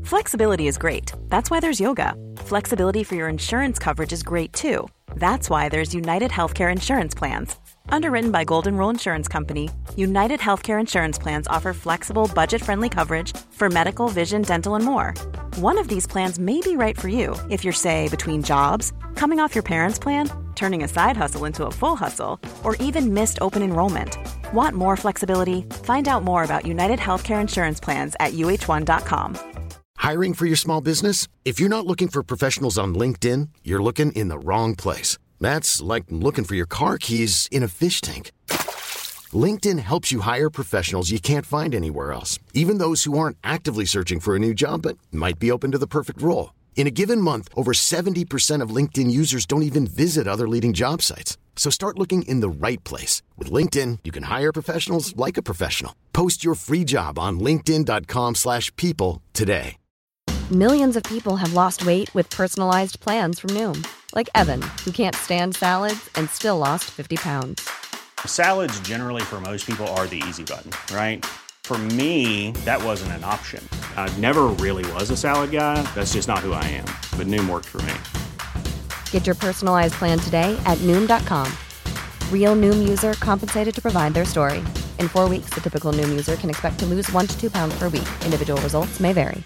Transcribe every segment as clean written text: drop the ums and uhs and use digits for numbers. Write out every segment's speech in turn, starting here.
Flexibility is great. That's why there's yoga. Flexibility for your insurance coverage is great too. That's why there's United Healthcare Insurance Plans. Underwritten by Golden Rule Insurance Company, United Healthcare Insurance Plans offer flexible, budget-friendly coverage for medical, vision, dental, and more. One of these plans may be right for you if you're, say, between jobs, coming off your parents' plan, turning a side hustle into a full hustle, or even missed open enrollment. Want more flexibility? Find out more about United Healthcare Insurance Plans at uh1.com. Hiring for your small business? If you're not looking for professionals on LinkedIn, you're looking in the wrong place. That's like looking for your car keys in a fish tank. LinkedIn helps you hire professionals you can't find anywhere else, even those who aren't actively searching for a new job but might be open to the perfect role. In a given month, over 70% of LinkedIn users don't even visit other leading job sites. So start looking in the right place. With LinkedIn, you can hire professionals like a professional. Post your free job on linkedin.com/people today. Millions of people have lost weight with personalized plans from Noom. Like Evan, who can't stand salads and still lost 50 pounds. Salads generally for most people are the easy button, right? For me, that wasn't an option. I never really was a salad guy. That's just not who I am. But Noom worked for me. Get your personalized plan today at Noom.com. Real Noom user compensated to provide their story. In 4 weeks, the typical Noom user can expect to lose 1 to 2 pounds per week. Individual results may vary.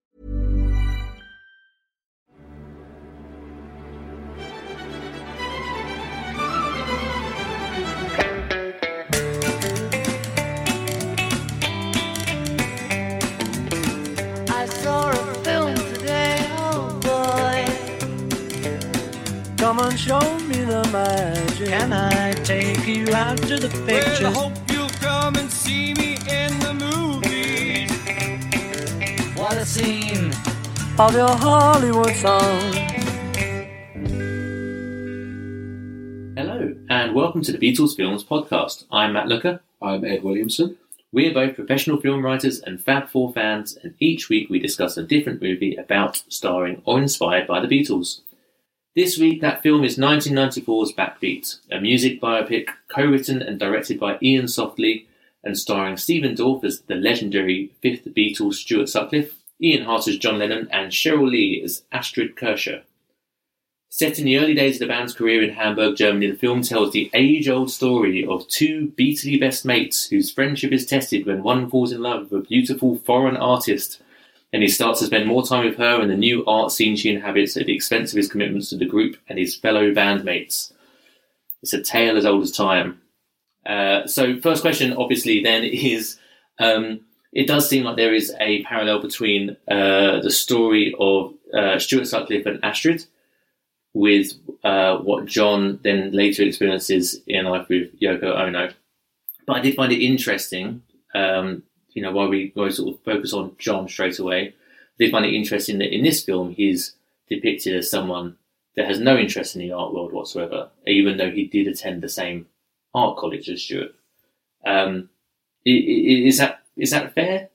Come and show me the magic. Can I take you out to the pictures? Well, I hope you'll come and see me in the movies. What a scene of your Hollywood song. Hello, and welcome to the Beatles Films Podcast. I'm Matt Looker. I'm Ed Williamson. We're both professional film writers and Fab Four fans, and each week we discuss a different movie about, starring, or inspired by the Beatles. This week, that film is 1994's Backbeat, a music biopic co-written and directed by Ian Softley and starring Stephen Dorff as the legendary fifth Beatle Stuart Sutcliffe, Ian Hart as John Lennon, and Cheryl Lee as Astrid Kircher. Set in the early days of the band's career in Hamburg, Germany, the film tells the age-old story of two Beatley best mates whose friendship is tested when one falls in love with a beautiful foreign artist, and he starts to spend more time with her and the new art scene she inhabits at the expense of his commitments to the group and his fellow bandmates. It's a tale as old as time. So first question, obviously, then is, it does seem like there is a parallel between the story of Stuart Sutcliffe and Astrid with what John then later experiences in life with Yoko Ono. But I did find it interesting, while we sort of focus on John straight away, I did find it interesting that in this film he's depicted as someone that has no interest in the art world whatsoever, even though he did attend the same art college as Stuart. Is that fair?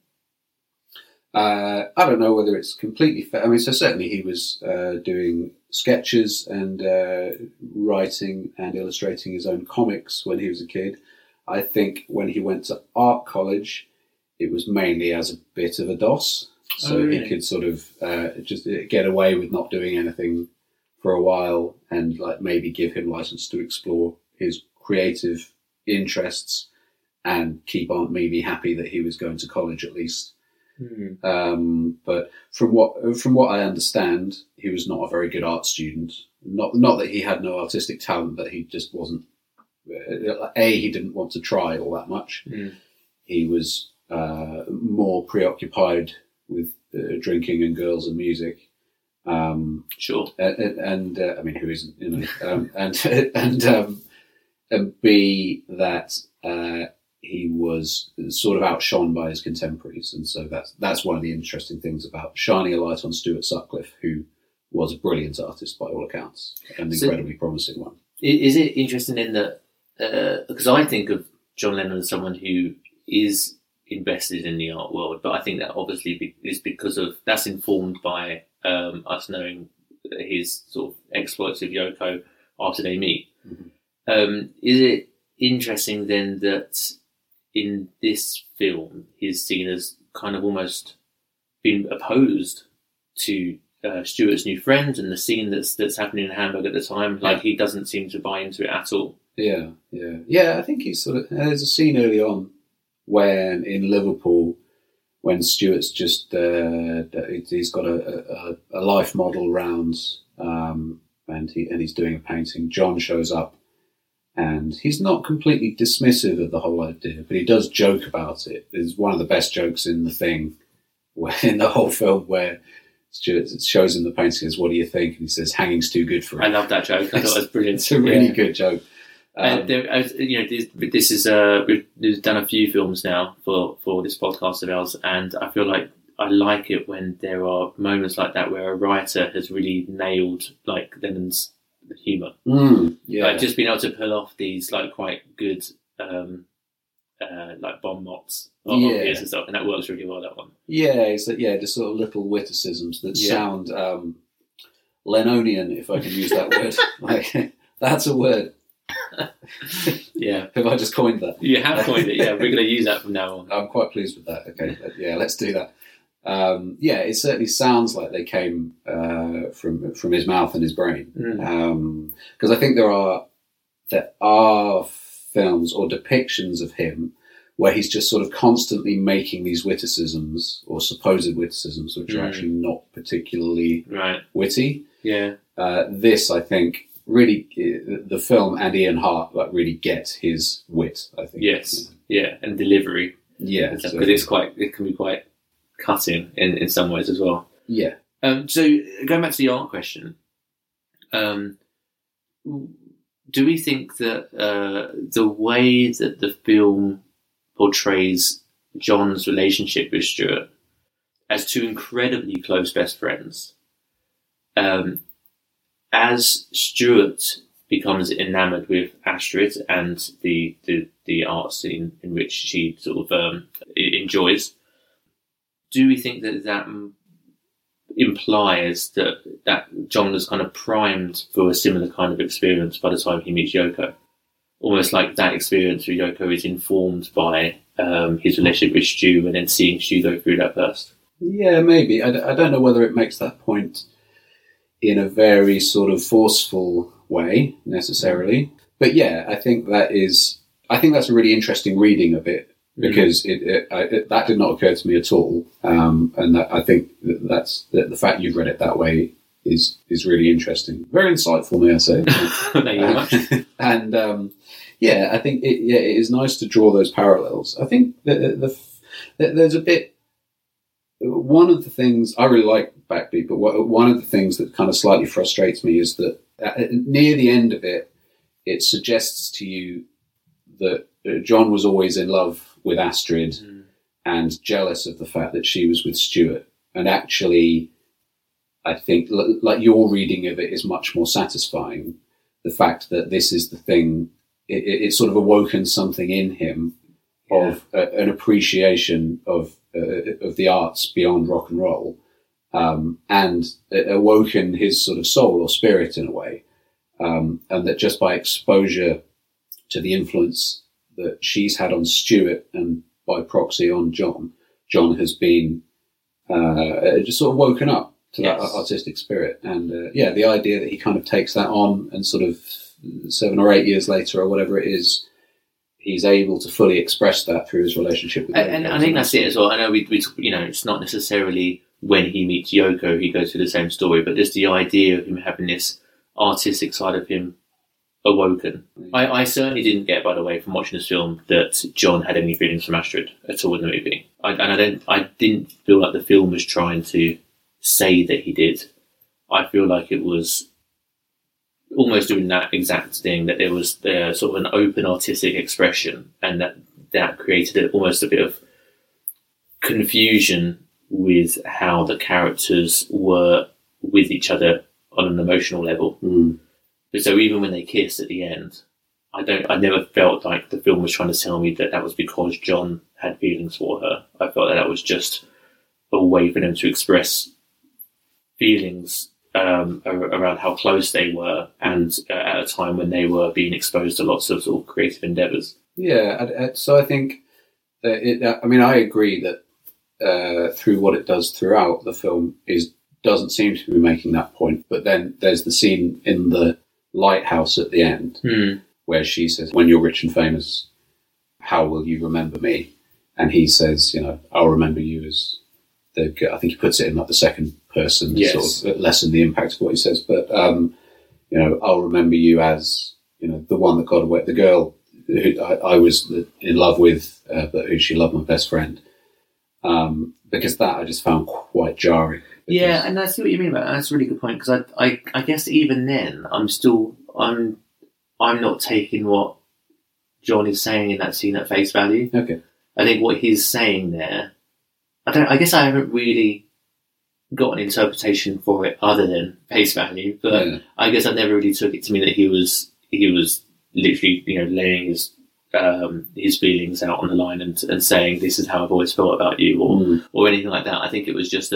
I don't know whether it's completely fair. I mean, so certainly he was doing sketches and writing and illustrating his own comics when he was a kid. I think when he went to art college, it was mainly as a bit of a DOS. So really? He could sort of just get away with not doing anything for a while and like maybe give him license to explore his creative interests and keep Aunt Mimi happy that he was going to college at least. Mm-hmm. But from what I understand, he was not a very good art student. Not that he had no artistic talent, but he just wasn't. He didn't want to try all that much. Mm. He was more preoccupied with drinking and girls and music. Sure. And I mean, who isn't? And B, that he was sort of outshone by his contemporaries, and so that's one of the interesting things about shining a light on Stuart Sutcliffe, who was a brilliant artist by all accounts, and an incredibly promising one. Is it interesting in that, because I think of John Lennon as someone who is invested in the art world, but I think that obviously is because of, that's informed by us knowing his sort of exploits with Yoko after they meet. Mm-hmm. Is it interesting then that in this film he's seen as kind of almost been opposed to Stuart's new friend and the scene that's happening in Hamburg at the time. Like, he doesn't seem to buy into it at all. Yeah. I think he's sort of. There's a scene early on when in Liverpool, when Stuart's just he's got a life model round, and he's doing a painting. John shows up, and he's not completely dismissive of the whole idea, but he does joke about it. It's one of the best jokes in the thing, in the whole film, where Stuart shows him the painting. Says, "What do you think?" And he says, "Hanging's too good for him." I love that joke. I thought it was brilliant. It's a really good joke. This is we've done a few films now for this podcast of ours, and I feel like I like it when there are moments like that where a writer has really nailed like Lennon's humour. Like, just being able to pull off these like quite good like bon mots of his and stuff, and that works really well. That one. Just sort of little witticisms that sound Lennonian, if I can use that word. Like, that's a word. Have I just coined that? You have coined it. Yeah, we're going to use that from now on. I'm quite pleased with that. Okay, let's do that. It certainly sounds like they came from his mouth and his brain. Because I think there are films or depictions of him where he's just sort of constantly making these witticisms or supposed witticisms, which are actually not particularly witty. Yeah. This, I think, really, the film and Ian Hart like really get his wit, I think. Yes, and delivery. Yeah, because it can be quite cutting in some ways as well. Yeah. So going back to the art question, do we think that the way that the film portrays John's relationship with Stuart as two incredibly close best friends, as Stuart becomes enamoured with Astrid and the art scene in which she sort of enjoys, do we think that implies that John was kind of primed for a similar kind of experience by the time he meets Yoko? Almost like that experience with Yoko is informed by his relationship with Stu, and then seeing Stu go through that first. Yeah, maybe. I don't know whether it makes that point in a very sort of forceful way necessarily, but yeah, I think that's a really interesting reading of it, because that did not occur to me at all, and I think that's the fact you've read it that way is really interesting, very insightful, may I say. Thank you very much. And I think it is nice to draw those parallels. I think that there's a bit. One of the things I really like Backbeat, but one of the things that kind of slightly frustrates me is that near the end of it, it suggests to you that John was always in love with Astrid and jealous of the fact that she was with Stuart. And actually, I think like your reading of it is much more satisfying. The fact that this is the thing, it's sort of awoken something in him of an appreciation of the arts beyond rock and roll, and awoken his sort of soul or spirit in a way, and that just by exposure to the influence that she's had on Stuart and by proxy on John has been just sort of woken up to that artistic spirit. And the idea that he kind of takes that on, and sort of 7 or 8 years later or whatever it is, he's able to fully express that through his relationship with Yoko. And I think that's it as well. I know we it's not necessarily when he meets Yoko he goes through the same story, but just the idea of him having this artistic side of him awoken. I certainly didn't get, by the way, from watching this film, that John had any feelings for Astrid at all in the movie. I didn't feel like the film was trying to say that he did. I feel like it was almost doing that exact thing, that there was sort of an open artistic expression, and that created almost a bit of confusion with how the characters were with each other on an emotional level. So even when they kiss at the end, I never felt like the film was trying to tell me that was because John had feelings for her. I felt that was just a way for them to express feelings around how close they were, and at a time when they were being exposed to lots of sort of creative endeavours. Yeah, so I think I agree that through what it does throughout the film, doesn't seem to be making that point. But then there's the scene in the lighthouse at the end where she says, "When you're rich and famous, how will you remember me?" And he says, "I'll remember you as the." I think he puts it in like the second person, sort of lessen the impact of what he says. But I'll remember you as the one that got away, the girl who I was in love with, but who she loved my best friend. Because that I just found quite jarring. Yeah, and I see what you mean about that. That's a really good point, because I guess even then I'm not taking what John is saying in that scene at face value. Okay. I think what he's saying there, I guess I haven't really got an interpretation for it other than face value, but I guess I never really took it to mean that he was literally laying his feelings out on the line and saying, "This is how I've always felt about you," or anything like that. I think it was just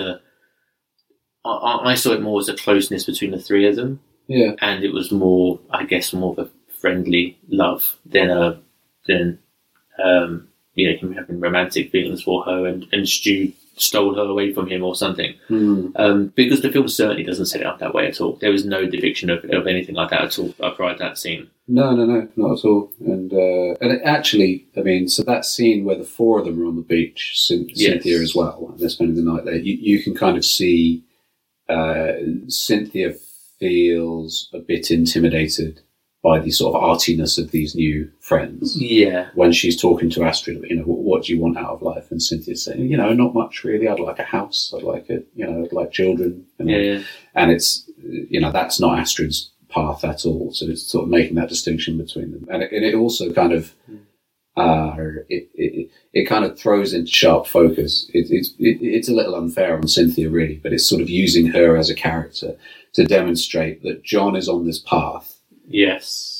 I saw it more as a closeness between the three of them. Yeah. And it was more of a friendly love than him having romantic feelings for her and Stu stole her away from him or something. Because the film certainly doesn't set it up that way at all. There was no depiction of anything like that at all prior to that scene. No, not at all. And it actually, so that scene where the four of them are on the beach, Cynthia as well, and they're spending the night there, you can kind of see Cynthia feels a bit intimidated by the sort of artiness of these new friends. Yeah. When she's talking to Astrid, what do you want out of life? And Cynthia's saying, not much really. I'd like a house. I'd like I'd like children. And it's, that's not Astrid's path at all. So it's sort of making that distinction between them. And it also kind of, it kind of throws into sharp focus. It's a little unfair on Cynthia really, but it's sort of using her as a character to demonstrate that John is on this path. Yes.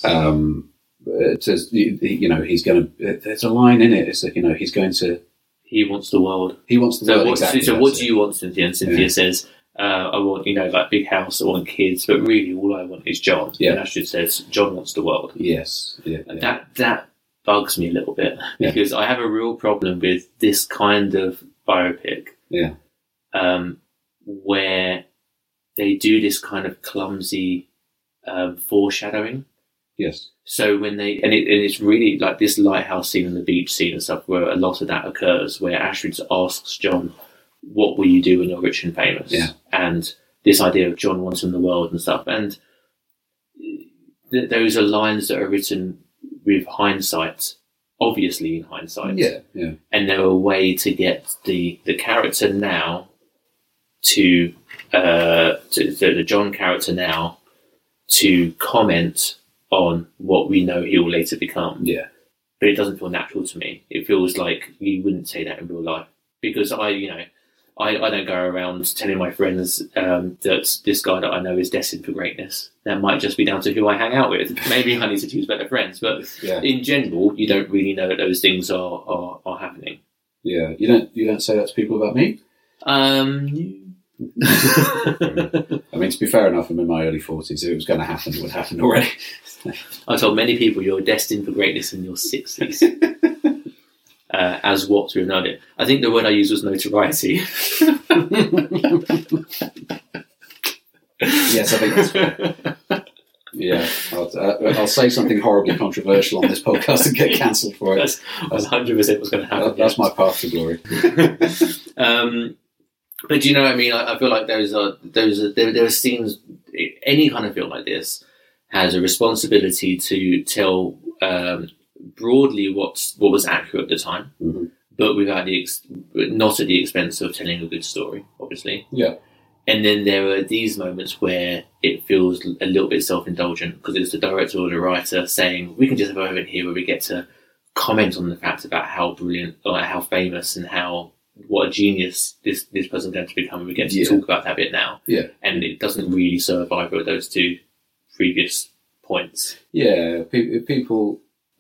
He's going to. There's a line in it. It's that he's going to. He wants the world. He wants the world. Exactly. So what do you want, Cynthia? And Cynthia says, "I want like big house. I want kids, but really all I want is John." Yeah. And Astrid says, "John wants the world." Yes. Yeah. And that bugs me a little bit because I have a real problem with this kind of biopic. Yeah. Where they do this kind of clumsy foreshadowing. Yes. So when it's really like this lighthouse scene and the beach scene and stuff, where a lot of that occurs, where Astrid asks John, "What will you do when you're rich and famous?" Yeah. And this idea of John wanting the world and stuff, and those are lines that are written with hindsight, obviously in hindsight. Yeah. Yeah. And they're a way to get the character now to the John character now to comment on what we know he will later become. Yeah. But it doesn't feel natural to me. It feels like you wouldn't say that in real life. Because I don't go around telling my friends that this guy that I know is destined for greatness. That might just be down to who I hang out with. Maybe I need to choose better friends. But in general, you don't really know that those things are happening. Yeah. You don't say that to people about me? To be fair enough, I'm in my early 40s. If it was going to happen, it would happen already. I told many people you're destined for greatness in your 60s. As what we've known it. I think the word I used was notoriety. Yes, I think that's fair. Yeah, I'll say something horribly controversial on this podcast and get cancelled for it. That's 100% what's going to happen. That's my path to glory. But do you know what I mean? I feel like there are scenes. Any kind of film like this has a responsibility to tell broadly what was accurate at the time, but without not at the expense of telling a good story, obviously. Yeah. And then there are these moments where it feels a little bit self-indulgent because it's the director or the writer saying, "We can just have a moment here where we get to comment on the fact about how brilliant, or how famous, and what a genius this person's going to become, and we get to talk about that bit now." Yeah. And it doesn't really serve either of those two previous points. Yeah, people...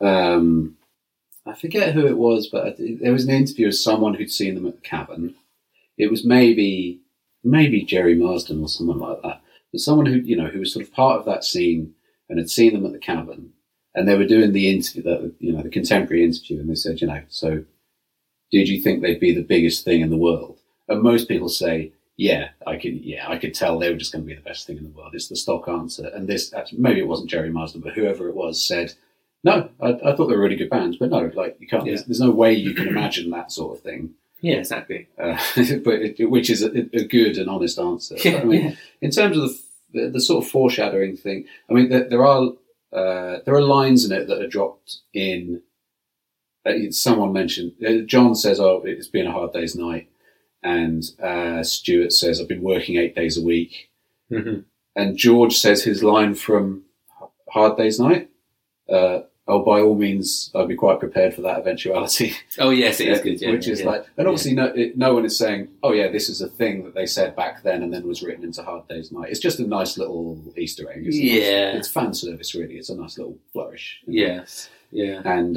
I forget who it was, but there was an interview of someone who'd seen them at the Cavern. It was maybe Jerry Marsden or someone like that. But someone who was sort of part of that scene and had seen them at the Cavern, and they were doing the interview, the contemporary interview, and they said, so did you think they'd be the biggest thing in the world? And most people say, I could tell they were just going to be the best thing in the world. It's the stock answer. And this, maybe it wasn't Jerry Marsden, but whoever it was said, no, I thought they were really good bands, but no, like you can't. There's no way you can imagine that sort of thing. Yeah, exactly. Which is a good and honest answer. Yeah, I mean, in terms of the sort of foreshadowing thing, I mean, there are lines in it that are dropped in. Someone mentioned, John says, "Oh, it's been a hard day's night," and Stuart says, "I've been working 8 days a week," and George says his line from Hard Day's Night. Oh, by all means, I'd be quite prepared for that eventuality. Oh, yes, it is good. Yeah, which is like, and obviously no one is saying, oh yeah, this is a thing that they said back then and then was written into Hard Day's Night. It's just a nice little Easter egg. It's fan service, really. It's a nice little flourish. Yes, yeah. And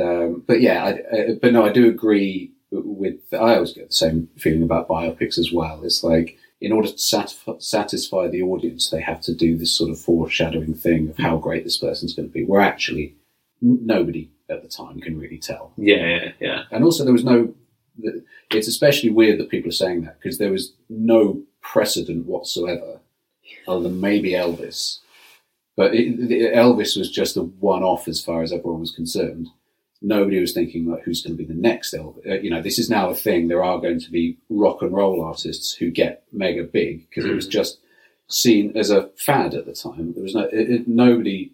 I do agree with. I always get the same feeling about biopics as well. It's like, in order to satisfy the audience, they have to do this sort of foreshadowing thing of how great this person's going to be. Where actually, nobody at the time can really tell. Yeah. And also, there was no. It's especially weird that people are saying that because there was no precedent whatsoever, other than maybe Elvis. But Elvis was just a one-off as far as everyone was concerned. Nobody was thinking like, who's going to be the next Elvis? This is now a thing. There are going to be rock and roll artists who get mega big because it was just seen as a fad at the time. There was nobody.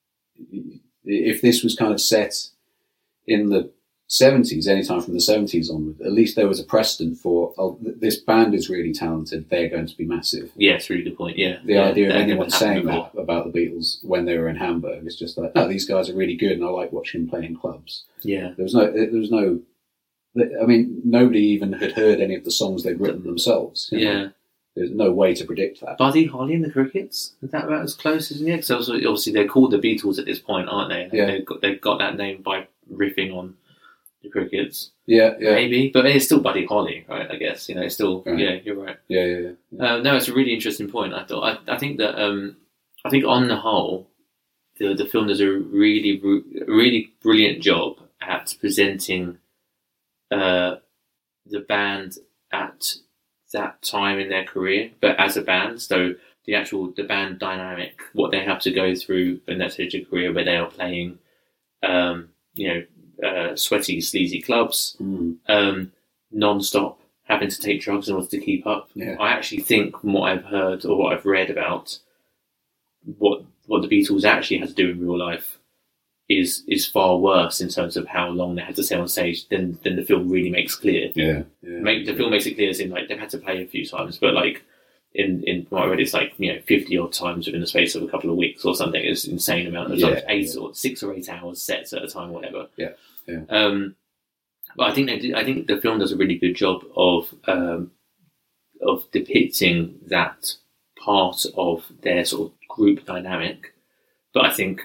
If this was kind of set in the 70s, anytime from the 70s onward, at least there was a precedent for, this band is really talented, they're going to be massive. Yeah, it's a really good point, yeah. The idea of anyone saying that about the Beatles when they were in Hamburg is just like, no, these guys are really good and I like watching them play in clubs. Yeah. There was no, I mean, nobody even had heard any of the songs they'd written themselves. Yeah. There's no way to predict that. Buddy Holly and the Crickets? Is that about as close as it? Because obviously they're called the Beatles at this point, aren't they? Yeah. They've got that name by riffing on the Crickets. Yeah. Maybe. But it's still Buddy Holly, right? I guess. It's still... Right. Yeah, you're right. Yeah. No, it's a really interesting point, I thought. I think that... I think on the whole, the film does a really, really brilliant job at presenting the band at that time in their career, but as a band. So the band dynamic, what they have to go through in that stage of career where they are playing, sweaty, sleazy clubs, non-stop, having to take drugs in order to keep up. Yeah. I actually think from what I've heard or what I've read about what the Beatles actually had to do in real life is far worse in terms of how long they had to stay on stage than the film really makes clear. The film makes it clear as in like they've had to play a few times, but like in what I read, it's like 50 odd times within the space of a couple of weeks or something. It's an insane amount of times, or 6 or 8 hours sets at a time, or whatever. But I think the film does a really good job of depicting that part of their sort of group dynamic. But I think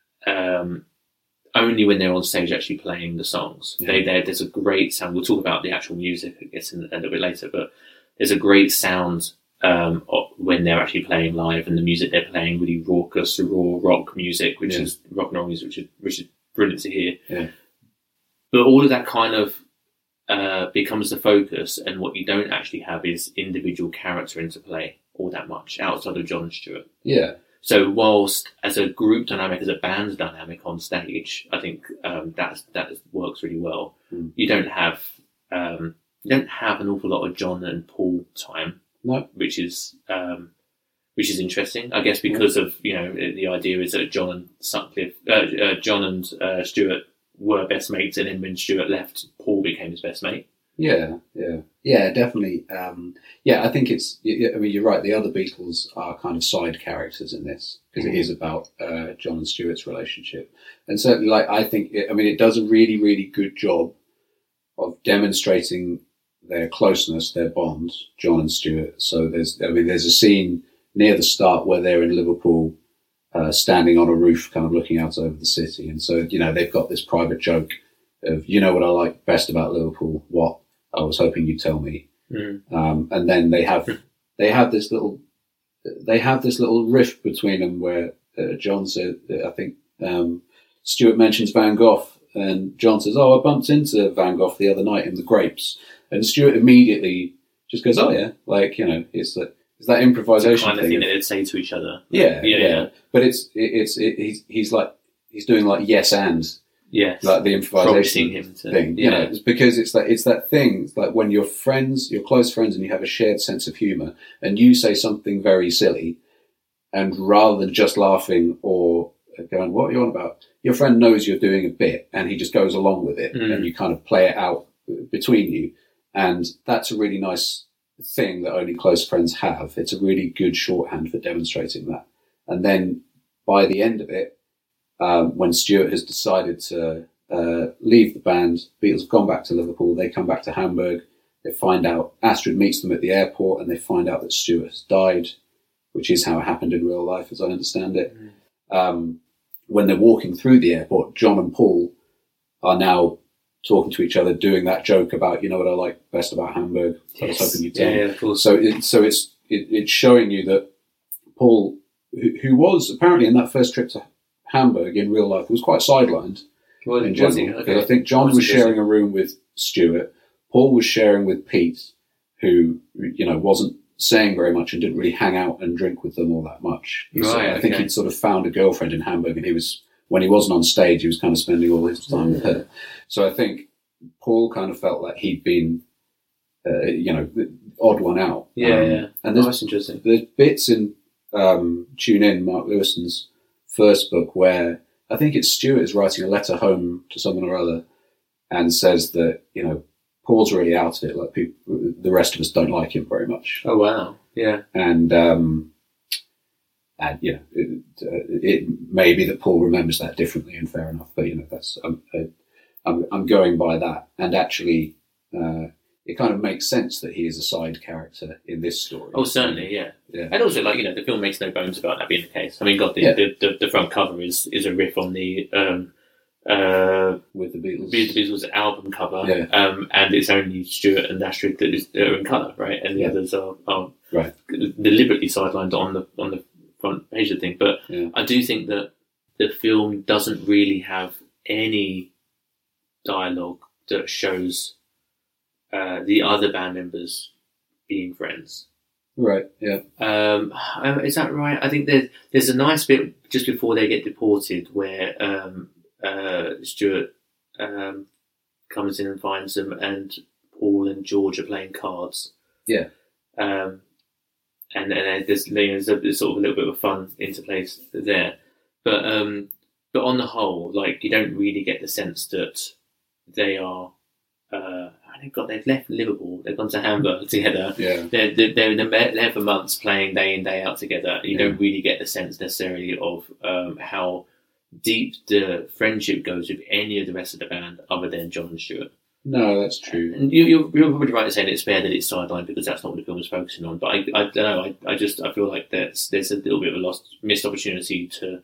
only when they're on stage actually playing the songs. There's a great sound. We'll talk about the actual music, I guess, a little bit later, but there's a great sound when they're actually playing live, and the music they're playing, really raucous, raw rock music, which is rock and roll music, which is brilliant to hear. Yeah. But all of that kind of becomes the focus, and what you don't actually have is individual character interplay all that much outside of John and Stuart. Yeah. So whilst as a group dynamic, as a band dynamic on stage, I think that works really well. You don't have an awful lot of John and Paul time, which is interesting, I guess, because of the idea is that John and Stuart were best mates, and then when Stuart left, Paul became his best mate. Yeah, definitely. I think it's. I mean, you're right. The other Beatles are kind of side characters in this because it is about John and Stuart's relationship, and certainly, I think. It does a really, really good job of demonstrating their closeness, their bond, John and Stuart. So there's a scene near the start where they're in Liverpool, standing on a roof, kind of looking out over the city, and so they've got this private joke of what I like best about Liverpool. What? I was hoping you'd tell me. And then they have this little rift between them where John said, I think Stuart mentions Van Gogh, And John says, "Oh, I bumped into Van Gogh the other night in the Grapes," and Stuart immediately just goes, "Oh yeah," like it's that improvisation it's the kind of thing of, that they'd say to each other. Yeah. But he's doing like yes and. Yes. Like the improvisation him to, thing, it's because it's that thing. It's like when you're friends, you're close friends, and you have a shared sense of humour, and you say something very silly, and rather than just laughing or going, "What are you on about?" your friend knows you're doing a bit, and he just goes along with it, and you kind of play it out between you, and that's a really nice thing that only close friends have. It's a really good shorthand for demonstrating that. And then by the end of it, when Stuart has decided to leave the band, Beatles have gone back to Liverpool, they come back to Hamburg, they find out, Astrid meets them at the airport, and they find out that Stuart has died, which is how it happened in real life, as I understand it. When they're walking through the airport, John and Paul are now talking to each other, doing that joke about, what I like best about Hamburg. Yes. I was hoping you'd tell me. Yeah, of course. So it's showing you that Paul, who was apparently in that first trip to Hamburg in real life, was quite sidelined in general. Okay. I think John was sharing a room with Stuart. Paul was sharing with Pete, who wasn't saying very much and didn't really hang out and drink with them all that much. I think he'd sort of found a girlfriend in Hamburg, and when he wasn't on stage, he was kind of spending all his time with her. So I think Paul kind of felt like he'd been, the odd one out. And that's interesting. There's bits in Tune In, Mark Lewison's first book, where I think it's Stuart is writing a letter home to someone or other and says that, Paul's really out of it. Like the rest of us don't like him very much. Oh, wow. Yeah. And it may be that Paul remembers that differently, and fair enough. But that's I'm going by that, and actually, it kind of makes sense that he is a side character in this story. Oh, certainly, yeah. And also, the film makes no bones about that being the case. I mean, the front cover is a riff on the with the Beatles, album cover, and it's only Stuart and Astrid that are in colour, right? And the others are right, deliberately sidelined on the front page of the thing. But I do think that the film doesn't really have any dialogue that shows the other band members being friends. Right. Yeah. Is that right? I think there's a nice bit just before they get deported where Stuart comes in and finds them, and Paul and George are playing cards. Yeah. And there's sort of a little bit of a fun interplay there, but on the whole, you don't really get the sense that they are. They've left Liverpool. They've gone to Hamburg together. Yeah. They're there for months, playing day in day out together. You don't really get the sense necessarily of how deep the friendship goes with any of the rest of the band, other than John and Stuart. No, that's true. And you're probably right in saying it's fair that it's sidelined because that's not what the film is focusing on. But I don't know. I feel like there's a little bit of a missed opportunity to.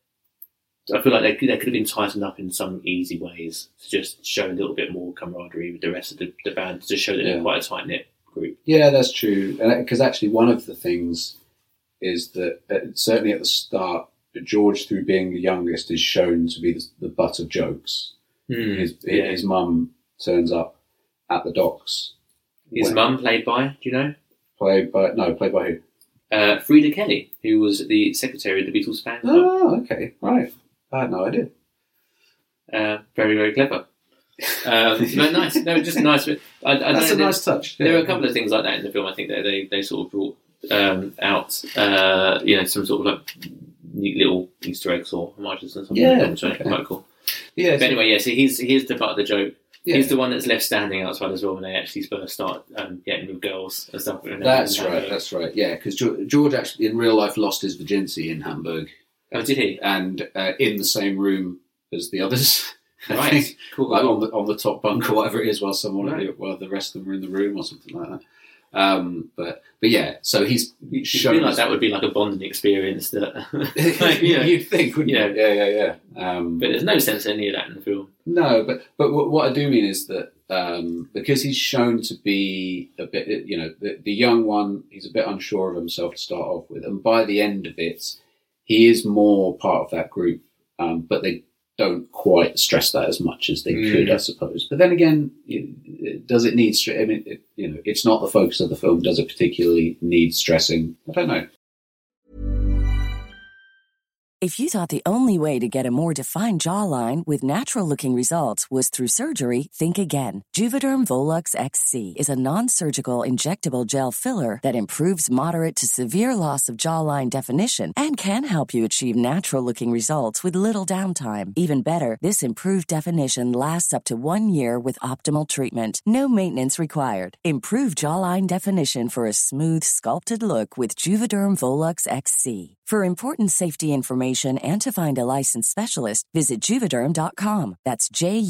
I feel like they could have been tightened up in some easy ways to just show a little bit more camaraderie with the rest of the band, to show that they're quite a tight knit group. Yeah, that's true. Because actually, one of the things is that certainly at the start, George, through being the youngest, is shown to be the butt of jokes. His mum turns up at the docks. His mum played by, do you know? Played by who? Frida Kelly, who was the secretary of the Beatles fan club. Oh, okay, right. I had no idea. Very, very clever. Nice. No, just nice. That's a nice touch. There are a couple of things like that in the film. I think that they sort of brought out, some sort of neat little Easter eggs or homages and something. Yeah, which I think quite cool. Yeah. But anyway, so he's the butt of the joke. Yeah. He's the one that's left standing outside as well when they actually first start getting with girls and stuff. That's right. Yeah, because George actually in real life lost his virginity in Hamburg. Oh, did he? And in the same room as the others. Right. Cool. Like on the top bunk or whatever it is, while the rest of them are in the room or something like that. But yeah, so he's shown like that would be like a bonding experience that you'd think, wouldn't you? Yeah. But there's no sense of any of that in the film. No, but what I do mean is that because he's shown to be a bit, the young one, he's a bit unsure of himself to start off with, and by the end of it, he is more part of that group. But don't quite stress that as much as they could, I suppose. But then again, does it need? I mean, it's not the focus of the film. Does it particularly need stressing? I don't know. If you thought the only way to get a more defined jawline with natural-looking results was through surgery, think again. Juvederm Volux XC is a non-surgical injectable gel filler that improves moderate to severe loss of jawline definition and can help you achieve natural-looking results with little downtime. Even better, this improved definition lasts up to 1 year with optimal treatment. No maintenance required. Improve jawline definition for a smooth, sculpted look with Juvederm Volux XC. For important safety information and to find a licensed specialist, visit Juvederm.com. That's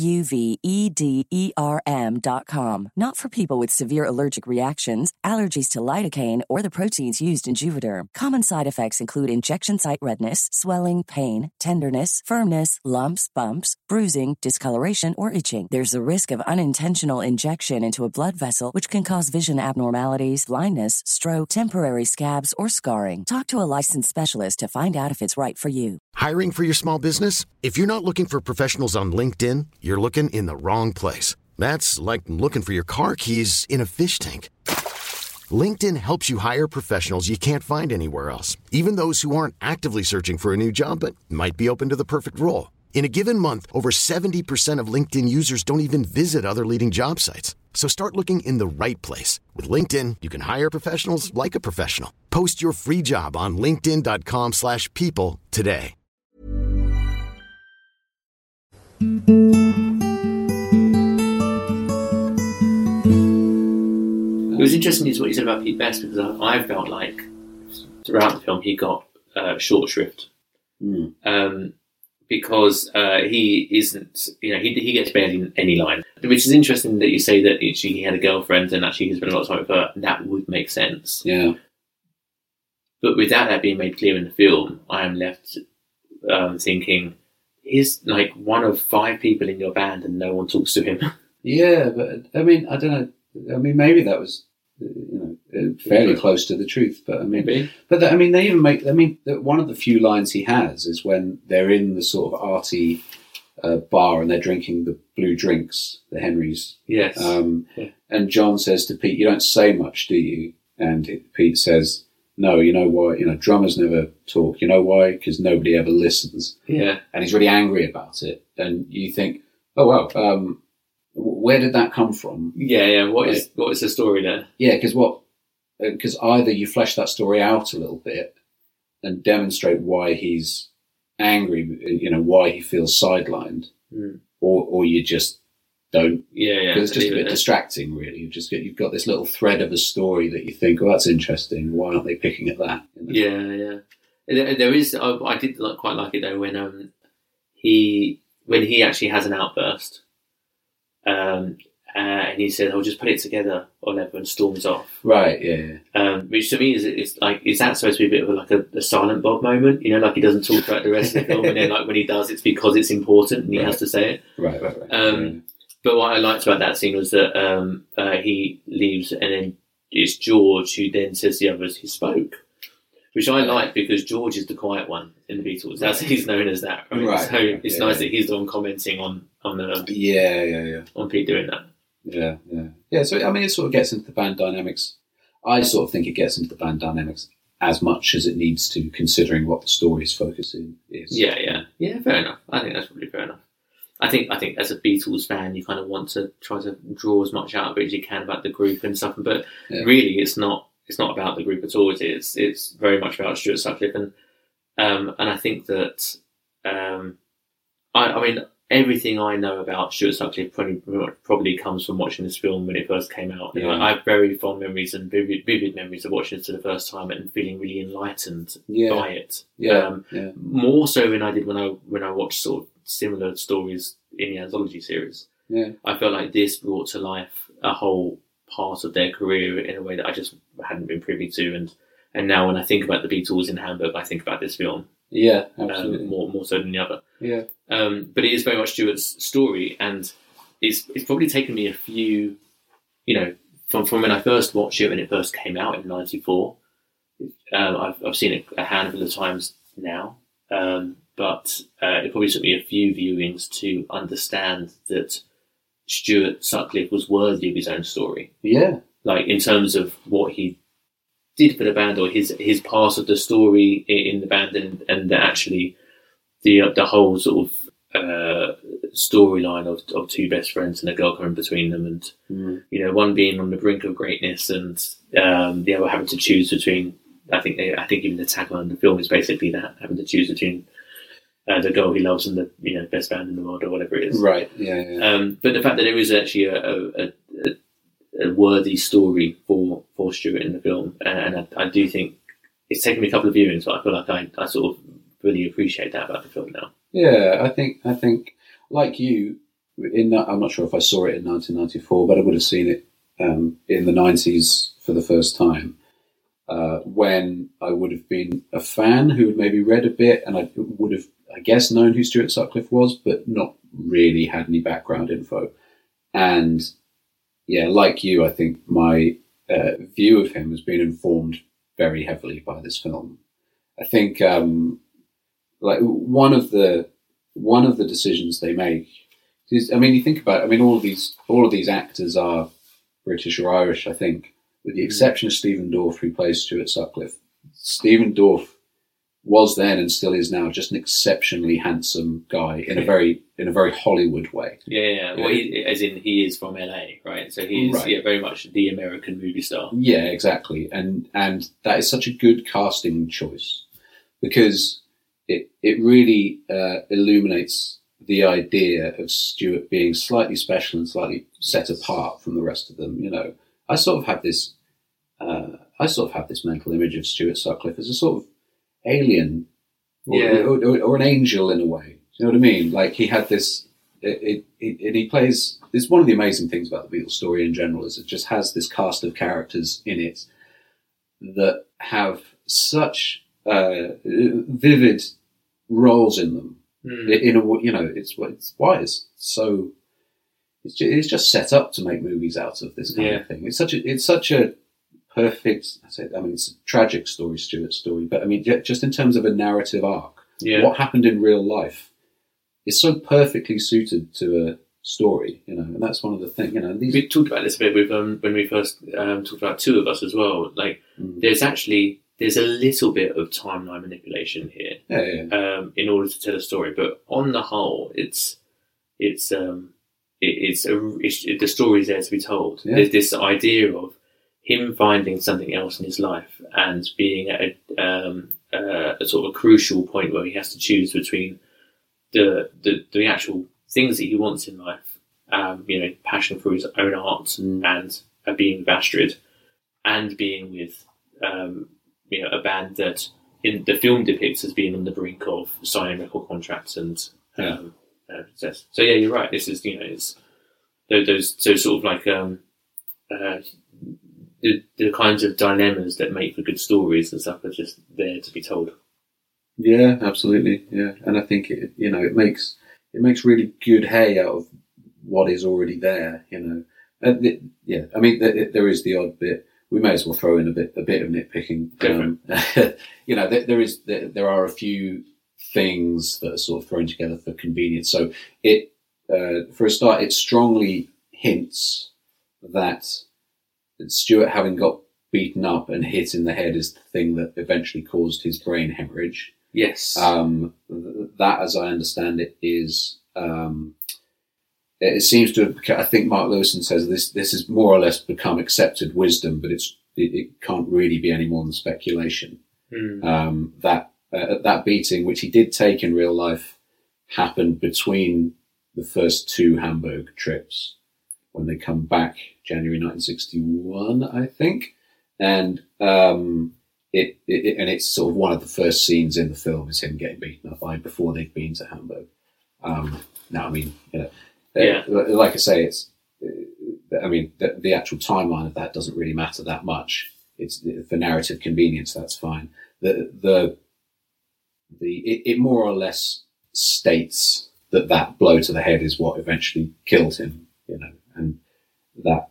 JUVEDERM.com. Not for people with severe allergic reactions, allergies to lidocaine, or the proteins used in Juvederm. Common side effects include injection site redness, swelling, pain, tenderness, firmness, lumps, bumps, bruising, discoloration, or itching. There's a risk of unintentional injection into a blood vessel, which can cause vision abnormalities, blindness, stroke, temporary scabs, or scarring. Talk to a licensed specialist to find out if it's right for you. Hiring for your small business? If you're not looking for professionals on LinkedIn, you're looking in the wrong place. That's like looking for your car keys in a fish tank. LinkedIn helps you hire professionals you can't find anywhere else, even those who aren't actively searching for a new job but might be open to the perfect role. In a given month, over 70% of LinkedIn users don't even visit other leading job sites. So start looking in the right place. With LinkedIn, you can hire professionals like a professional. Post your free job on linkedin.com/people today. It was interesting what you said about Pete Best, because I felt like throughout the film he got short shrift. Because he isn't, he gets barely any line. Which is interesting that you say that he had a girlfriend and actually he spent a lot of time with her. That would make sense. Yeah. But without that being made clear in the film, I am left thinking, he's like one of 5 people in your band and no one talks to him. Yeah, but I mean, I don't know. I mean, maybe that was, fairly close to the truth. But I mean, maybe. But they even make. I mean, one of the few lines he has is when they're in the sort of arty bar and they're drinking the blue drinks, the Henrys. Yes. And John says to Pete, "You don't say much, do you?" And Pete says, "No, you know why? Drummers never talk. You know why? Because nobody ever listens." Yeah. And he's really angry about it. And you think, "Oh well, where did that come from?" Yeah. What is the story there? Yeah, because either you flesh that story out a little bit and demonstrate why he's angry, why he feels sidelined, or you just don't. Yeah. Because it's just a bit distracting, really. You've got this little thread of a story that you think, "Oh, that's interesting. Why aren't they picking at that?" Yeah. There is. I did quite like it though when he actually has an outburst. And he said, "I'll just put it together," or whatever, and storms off. Right, yeah. Which to me is that supposed to be a bit of a Silent Bob moment? Like he doesn't talk about the rest of the film, and then when he does, it's because it's important and he has to say it. Right. But what I liked about that scene was that he leaves, and then it's George who then says the others he spoke, which I like because George is the quiet one in the Beatles. That's he's known as that. Right? So it's nice that he's the one commenting on the on Pete doing that. Yeah. So I mean, it sort of gets into the band dynamics. I sort of think it gets into the band dynamics as much as it needs to, considering what the story's focusing is. Yeah. Fair enough. I think that's probably fair enough. I think as a Beatles fan, you kind of want to try to draw as much out of it as you can about the group and stuff. But really, it's not about the group at all. It's very much about Stuart Sutcliffe, and I think that I mean everything I know about Stuart Sutcliffe probably comes from watching this film when it first came out. Yeah. I have very fond memories and vivid memories of watching it for the first time and feeling really enlightened by it. More so than I did when I watched sort of similar stories in the anthology series. Yeah, I felt like this brought to life a whole part of their career in a way that I just hadn't been privy to, and now when I think about the Beatles in Hamburg, I think about this film. Yeah, absolutely. More so than the other. Yeah. But it is very much Stuart's story, and it's probably taken me a few, from when I first watched it when it first came out in '94. I've seen it a handful of times now, but but it probably took me a few viewings to understand that Stuart Sutcliffe was worthy of his own story. Yeah. Like, in terms of what he did for the band, or his part of the story in the band, and actually the whole sort of storyline of two best friends and a girl coming between them, and one being on the brink of greatness, and the other having to choose between. I think even the tagline of the film is basically that, having to choose between the girl he loves and the best band in the world, or whatever it is. Right. Yeah. But the fact that there is actually a worthy story for Stuart in the film, and I do think it's taken me a couple of viewings, but I feel like I sort of really appreciate that about the film now. Yeah, I think like you, I'm not sure if I saw it in 1994, but I would have seen it in the 90s for the first time, when I would have been a fan who had maybe read a bit, and I would have, I guess, known who Stuart Sutcliffe was, but not really had any background info. And yeah, like you, I think my view of him has been informed very heavily by this film. I think like one of the decisions they make is, I mean, you think about it, I mean, all of these actors are British or Irish, I think, with the exception of Stephen Dorff, who plays Stuart Sutcliffe. Stephen Dorff was then and still is now just an exceptionally handsome guy in a very Hollywood way. Yeah. Well, he is from LA, right? So he is very much the American movie star. Yeah, exactly. And that is such a good casting choice, because it really illuminates the idea of Stuart being slightly special and slightly set apart from the rest of them. I sort of have this mental image of Stuart Sutcliffe as a sort of alien, or an angel in a way. Do you know what I mean? Like, he had this, and he plays. It's one of the amazing things about the Beatles story in general, is it just has this cast of characters in it that have such vivid roles in them. In a, it's why it's so. It's just set up to make movies out of this kind of thing. It's such a perfect. I mean, it's a tragic story, Stuart's story, but I mean, just in terms of a narrative arc, what happened in real life is so perfectly suited to a story, and that's one of the things. We talked about this a bit with when we first talked about Two of Us as well. Like, there's a little bit of timeline manipulation here, in order to tell a story, but on the whole, the story is there to be told. Yeah. There's this idea of him finding something else in his life and being at a sort of a crucial point where he has to choose between the actual things that he wants in life, passion for his own art and being with Astrid, and being with a band that in the film depicts as being on the brink of signing record contracts and success. So yeah, you're right. This is it's those sort of like the kinds of dilemmas that make for good stories and stuff are just there to be told. Yeah, absolutely. Yeah, and I think it makes really good hay out of what is already there. I mean, there is the odd bit. We may as well throw in a bit of nitpicking. There are a few things that are sort of thrown together for convenience. So for a start, it strongly hints that Stuart, having got beaten up and hit in the head, is the thing that eventually caused his brain hemorrhage. Yes. That, as I understand it, is it seems to have, I think Mark Lewison says this has more or less become accepted wisdom, but it can't really be any more than speculation. That beating, which he did take in real life, happened between the first two Hamburg trips when they come back, January 1961, I think, and it's sort of one of the first scenes in the film is him getting beaten up before they've been to Hamburg. Now, I mean, like I say, it's. I mean, the actual timeline of that doesn't really matter that much. It's for narrative convenience. That's fine. It more or less states that blow to the head is what eventually killed him. And that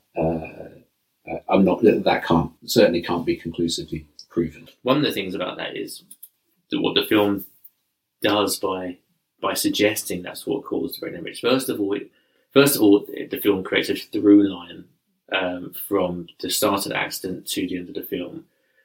certainly can't be conclusively proven. One of the things about that is what the film does by suggesting that's what caused the brain hemorrhage. First of all, the film creates a through line from the start of the accident to the end of the film,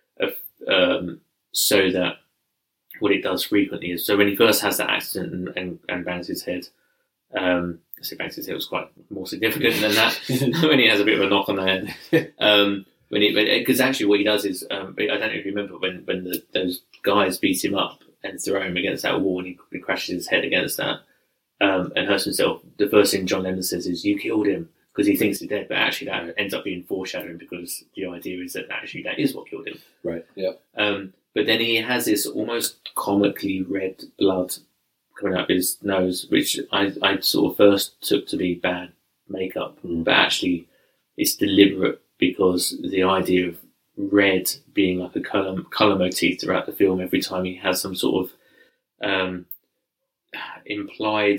so that what it does frequently is, so when he first has that accident and bangs his head, I say bangs his head was quite more significant than that, when he has a bit of a knock on the head. Because actually what he does is, I don't know if you remember when those guys beat him up and throw him against that wall and he crashes his head against that and hurts himself, the first thing John Lennon says is, "You killed him," because he thinks he's dead, but actually that ends up being foreshadowing, because the idea is that actually that is what killed him. Right, yeah. But then he has this almost comically red blood coming up his nose, which I sort of first took to be bad makeup, but actually it's deliberate, because the idea of red being like a colour motif throughout the film, every time he has some sort of implied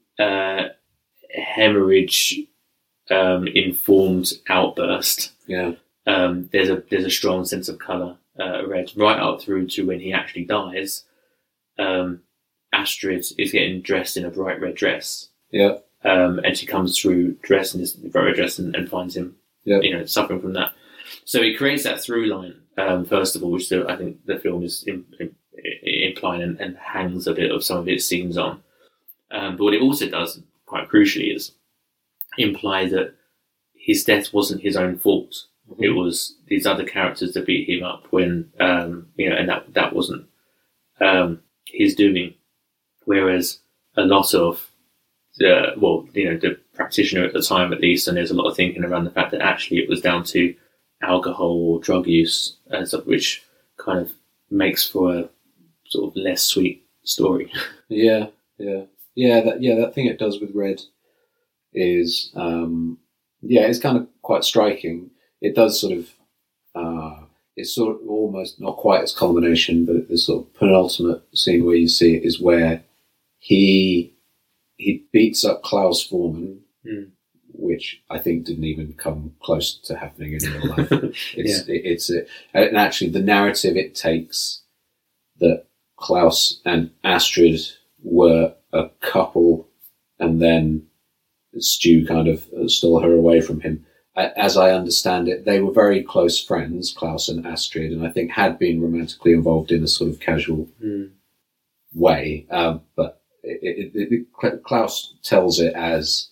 hemorrhage informed outburst, there's a strong sense of colour, red, right up through to when he actually dies. Astrid is getting dressed in a bright red dress, and she comes through dressed in this bright red dress and finds him suffering from that. So it creates that through line, first of all, which I think the film is implying and hangs a bit of some of its scenes on. But what it also does, quite crucially, is imply that his death wasn't his own fault. It was these other characters that beat him up when, and that wasn't his doing. Whereas a lot of the practitioner at the time, at least, and there's a lot of thinking around the fact that actually it was down to alcohol or drug use, and stuff, which kind of makes for a sort of less sweet story. That thing it does with Red is it's kind of quite striking. It does sort of it's sort of almost not quite its culmination, but the sort of penultimate scene where you see it is where he beats up Klaus Voormann, which I think didn't even come close to happening in real life. And actually the narrative it takes that Klaus and Astrid were a couple, and then Stu kind of stole her away from him. As I understand it, they were very close friends, Klaus and Astrid, and I think had been romantically involved in a sort of casual way. But Klaus tells it as,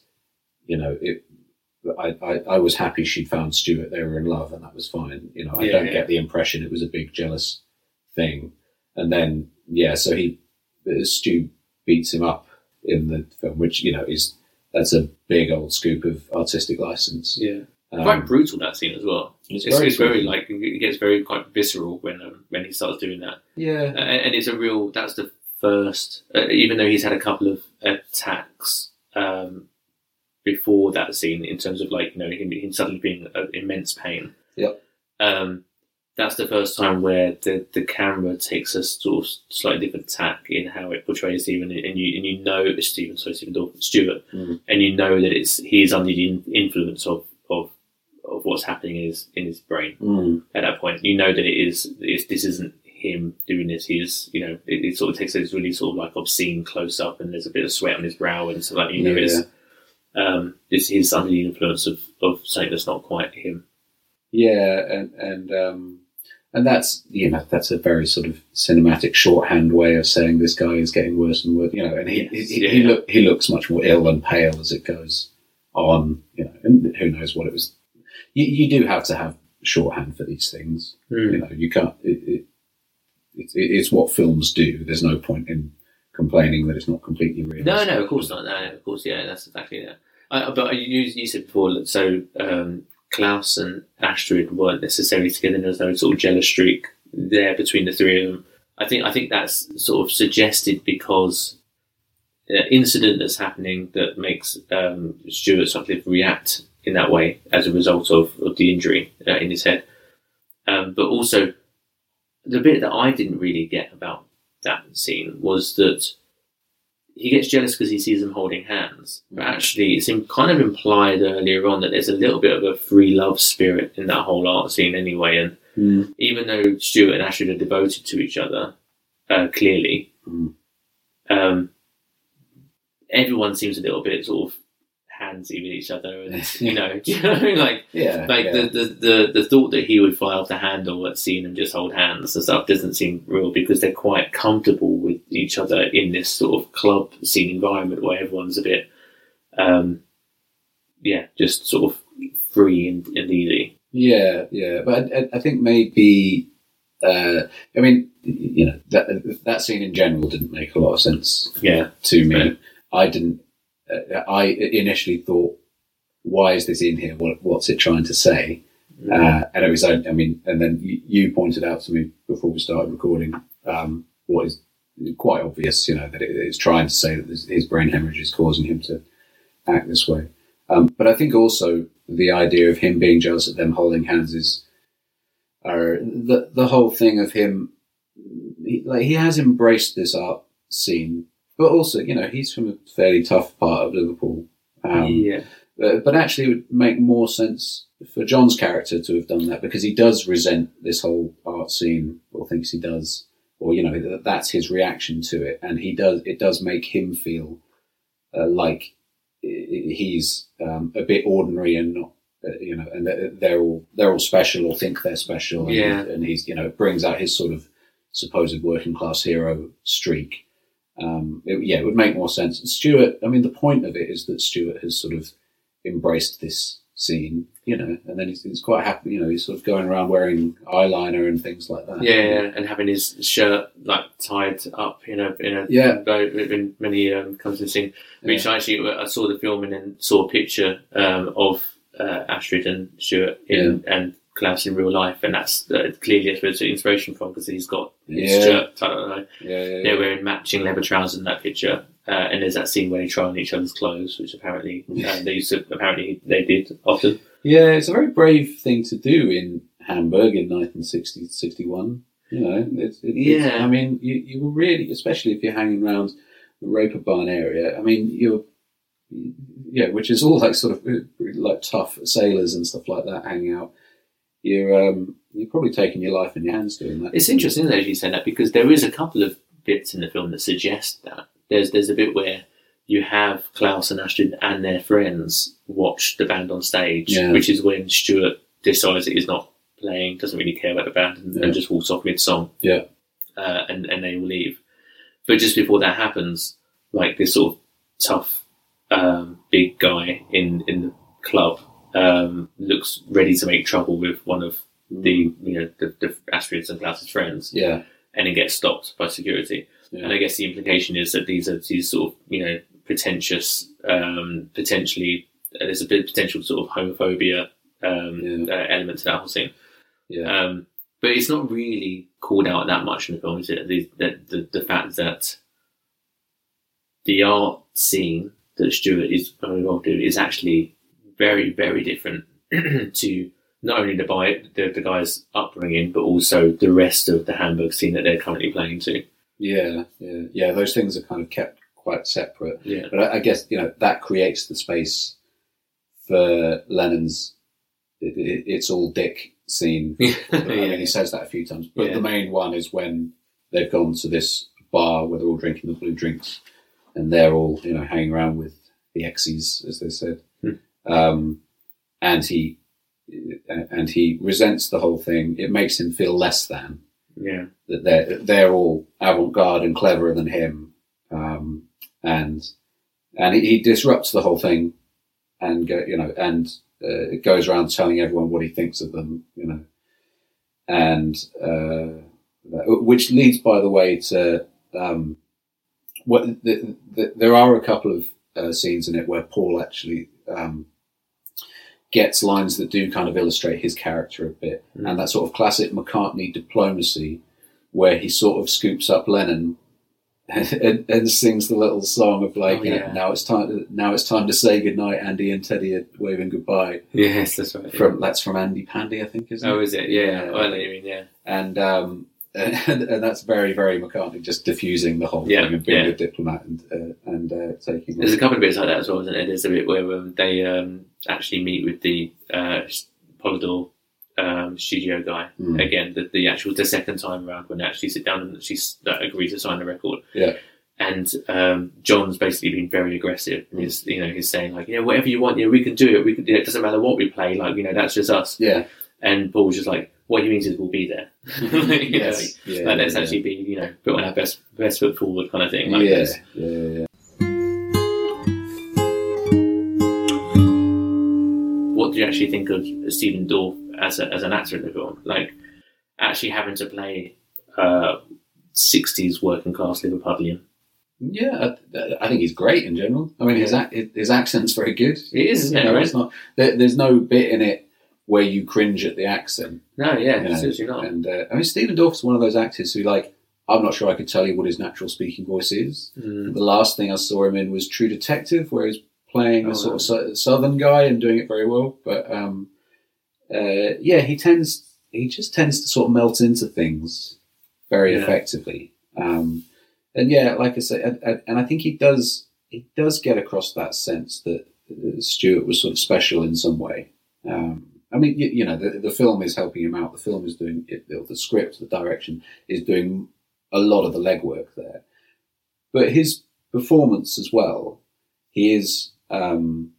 I was happy she'd found Stuart, they were in love, and that was fine. I don't get the impression it was a big jealous thing. And then, so Stu beats him up in the film, which, that's a big old scoop of artistic license. Yeah. Quite brutal, that scene as well. It's very it gets very quite visceral when he starts doing that. Yeah. And it's that's the first, even though he's had a couple of attacks before that scene, in terms of him suddenly being in immense pain. Yep. That's the first time where the camera takes a sort of slightly different tack in how it portrays Stephen, and Stuart, and you know that he's under the influence of what's happening in his brain at that point. You know that this isn't him doing this. He's it sort of takes this really sort of like obscene close up, and there's a bit of sweat on his brow, and so he's under the influence of something that's not quite him. Yeah, and that's that's a very sort of cinematic shorthand way of saying this guy is getting worse and worse. And he looks much more ill and pale as it goes on. And who knows what it was. You do have to have shorthand for these things. You can't. It's what films do. There's no point in complaining that it's not completely real. No, of course not. No, of course, that's exactly it. But you said before, so. Klaus and Astrid weren't necessarily together. There was no sort of jealous streak there between the three of them. I think that's sort of suggested because the incident that's happening that makes Stuart Sutcliffe react in that way as a result of the injury in his head. But also, the bit that I didn't really get about that scene was that he gets jealous because he sees them holding hands. But actually, it's kind of implied earlier on that there's a little bit of a free love spirit in that whole art scene anyway. And even though Stuart and Astrid are devoted to each other, clearly, everyone seems a little bit sort of handsy with each other, and you know, do you know what I mean? Like, the thought that he would fly off the handle at seeing them just hold hands and stuff doesn't seem real, because they're quite comfortable with each other in this sort of club scene environment where everyone's a bit, just sort of free and easy. Yeah, but I think maybe, I mean, you know, that scene in general didn't make a lot of sense. To me, right. I didn't. I initially thought, why is this in here? What's it trying to say? And it was, I mean, and then you pointed out to me before we started recording, what is quite obvious, you know, that it's trying to say that his brain hemorrhage is causing him to act this way. But I think also the idea of him being jealous at them holding hands is, the whole thing of him, he has embraced this art scene. But also, you know, he's from a fairly tough part of Liverpool. But actually it would make more sense for John's character to have done that, because he does resent this whole art scene, or thinks he does, or, you know, that's his reaction to it. And it does make him feel like he's a bit ordinary and not, you know, and they're all special or think they're special. And he's, you know, it brings out his sort of supposed working class hero streak. It would make more sense. Stuart, I mean, the point of it is that Stuart has sort of embraced this scene, you know, and then he's quite happy, you know, he's sort of going around wearing eyeliner and things like that. And having his shirt like tied up in many comes to the scene. Which actually, I saw the film and then saw a picture of Astrid and Stuart and Klaus in real life, and that's clearly the inspiration from, because he's got his shirt tied up. They're wearing matching leather trousers in that picture, and there's that scene where they try on each other's clothes, which apparently they did often. Yeah, it's a very brave thing to do in Hamburg in 1960-61. You know, it's I mean, you were really, especially if you're hanging around the Reeperbahn area. I mean, which is all like sort of like tough sailors and stuff like that hanging out. You're probably taking your life in your hands doing that. It's interesting that you say that, because there is a couple of bits in the film that suggest that. There's a bit where you have Klaus and Astrid and their friends watch the band on stage, which is when Stuart decides that he's not playing, doesn't really care about the band, and just walks off mid-song. And they all leave. But just before that happens, like this sort of tough big guy in the club looks ready to make trouble with one of the Astrid's and Klaus's friends, and he gets stopped by security. And I guess the implication is that these are these sort of, you know, pretentious, potentially there's a bit of potential sort of homophobia element to that whole scene. But it's not really called out that much in the film, is it? The fact that the art scene that Stuart is involved in is actually very, very different to not only the guy's upbringing, but also the rest of the Hamburg scene that they're currently playing to. Those things are kind of kept quite separate. But I guess, you know, that creates the space for Lennon's "It's all Dick" scene. I mean, he says that a few times, but the main one is when they've gone to this bar where they're all drinking the blue drinks, and they're all, you know, hanging around with the Exies, as they said. And he resents the whole thing. It makes him feel less than. That they're all avant-garde and cleverer than him, and he disrupts the whole thing, and goes around telling everyone what he thinks of them, you know, and which leads, by the way, to there are a couple of scenes in it where Paul actually gets lines that do kind of illustrate his character a bit, and that sort of classic McCartney diplomacy where he sort of scoops up Lennon and sings the little song of like, now it's time to say goodnight. Andy and Teddy are waving goodbye. Yes, that's right. That's from Andy Pandy, I think, isn't it? Oh, is it? Yeah. I know what you mean. Yeah. And that's very, very McCartney, just diffusing the whole thing and being a diplomat and taking. There's a couple of bits like that as well, isn't there? There's a bit where they actually meet with the Polydor studio guy again. The second time around when they actually sit down and she agrees to sign the record. And John's basically been very aggressive. And he's saying like, whatever you want, we can do it. We can. It doesn't matter what we play. Like, that's just us. Yeah. And Paul's just like, what he means is we'll be there. Let's actually be, put on our best foot forward kind of thing. Like this. Yeah. What do you actually think of Stephen Dorff as an actor in the film? Like, actually having to play 60s working class Liverpudlian. Yeah, I think he's great in general. I mean, his accent's very good. It is, isn't it? Right? It's not. There's no bit in it where you cringe at the accent. No, seriously not. And Stephen Dorff's one of those actors who, like, I'm not sure I could tell you what his natural speaking voice is. The last thing I saw him in was True Detective, where he's playing a sort of southern guy and doing it very well. But he just tends to sort of melt into things very effectively. Like I say, and I think he does get across that sense that Stuart was sort of special in some way. I mean, the film is helping him out. The film is doing it. The script, the direction is doing a lot of the legwork there. But his performance as well, he is kind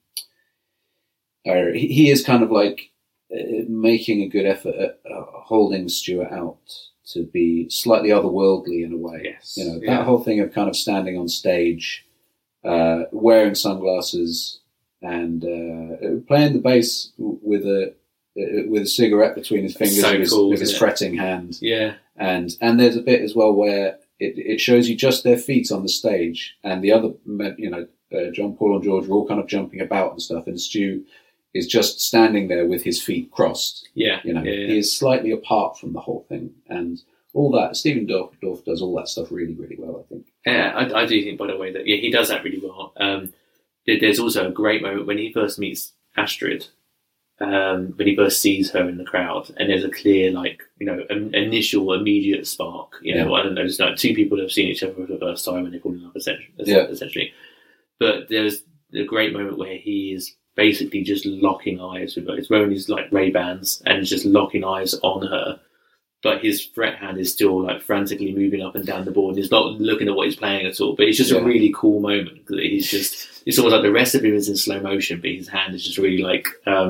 of like making a good effort at holding Stuart out to be slightly otherworldly in a way. Yes. That whole thing of kind of standing on stage, wearing sunglasses and playing the bass with a cigarette between his fingers with his fretting hand. Yeah. And there's a bit as well where it shows you just their feet on the stage, and the other men, John, Paul and George are all kind of jumping about and stuff, and Stu is just standing there with his feet crossed. Yeah. He is slightly apart from the whole thing, and all that. Stephen Dorff does all that stuff really, really well, I think. Yeah, I do think, by the way, that he does that really well. There's also a great moment when he first meets Astrid, when he first sees her in the crowd, and there's a clear, initial, immediate spark. I don't know, there's like two people that have seen each other for the first time when they fall in love, essentially. But there's a great moment where he is basically just locking eyes with her. He's wearing his like Ray-Bans and just locking eyes on her, but his fret hand is still like frantically moving up and down the board. He's not looking at what he's playing at all, but it's just a really cool moment. It's almost like the rest of him is in slow motion, but his hand is just really like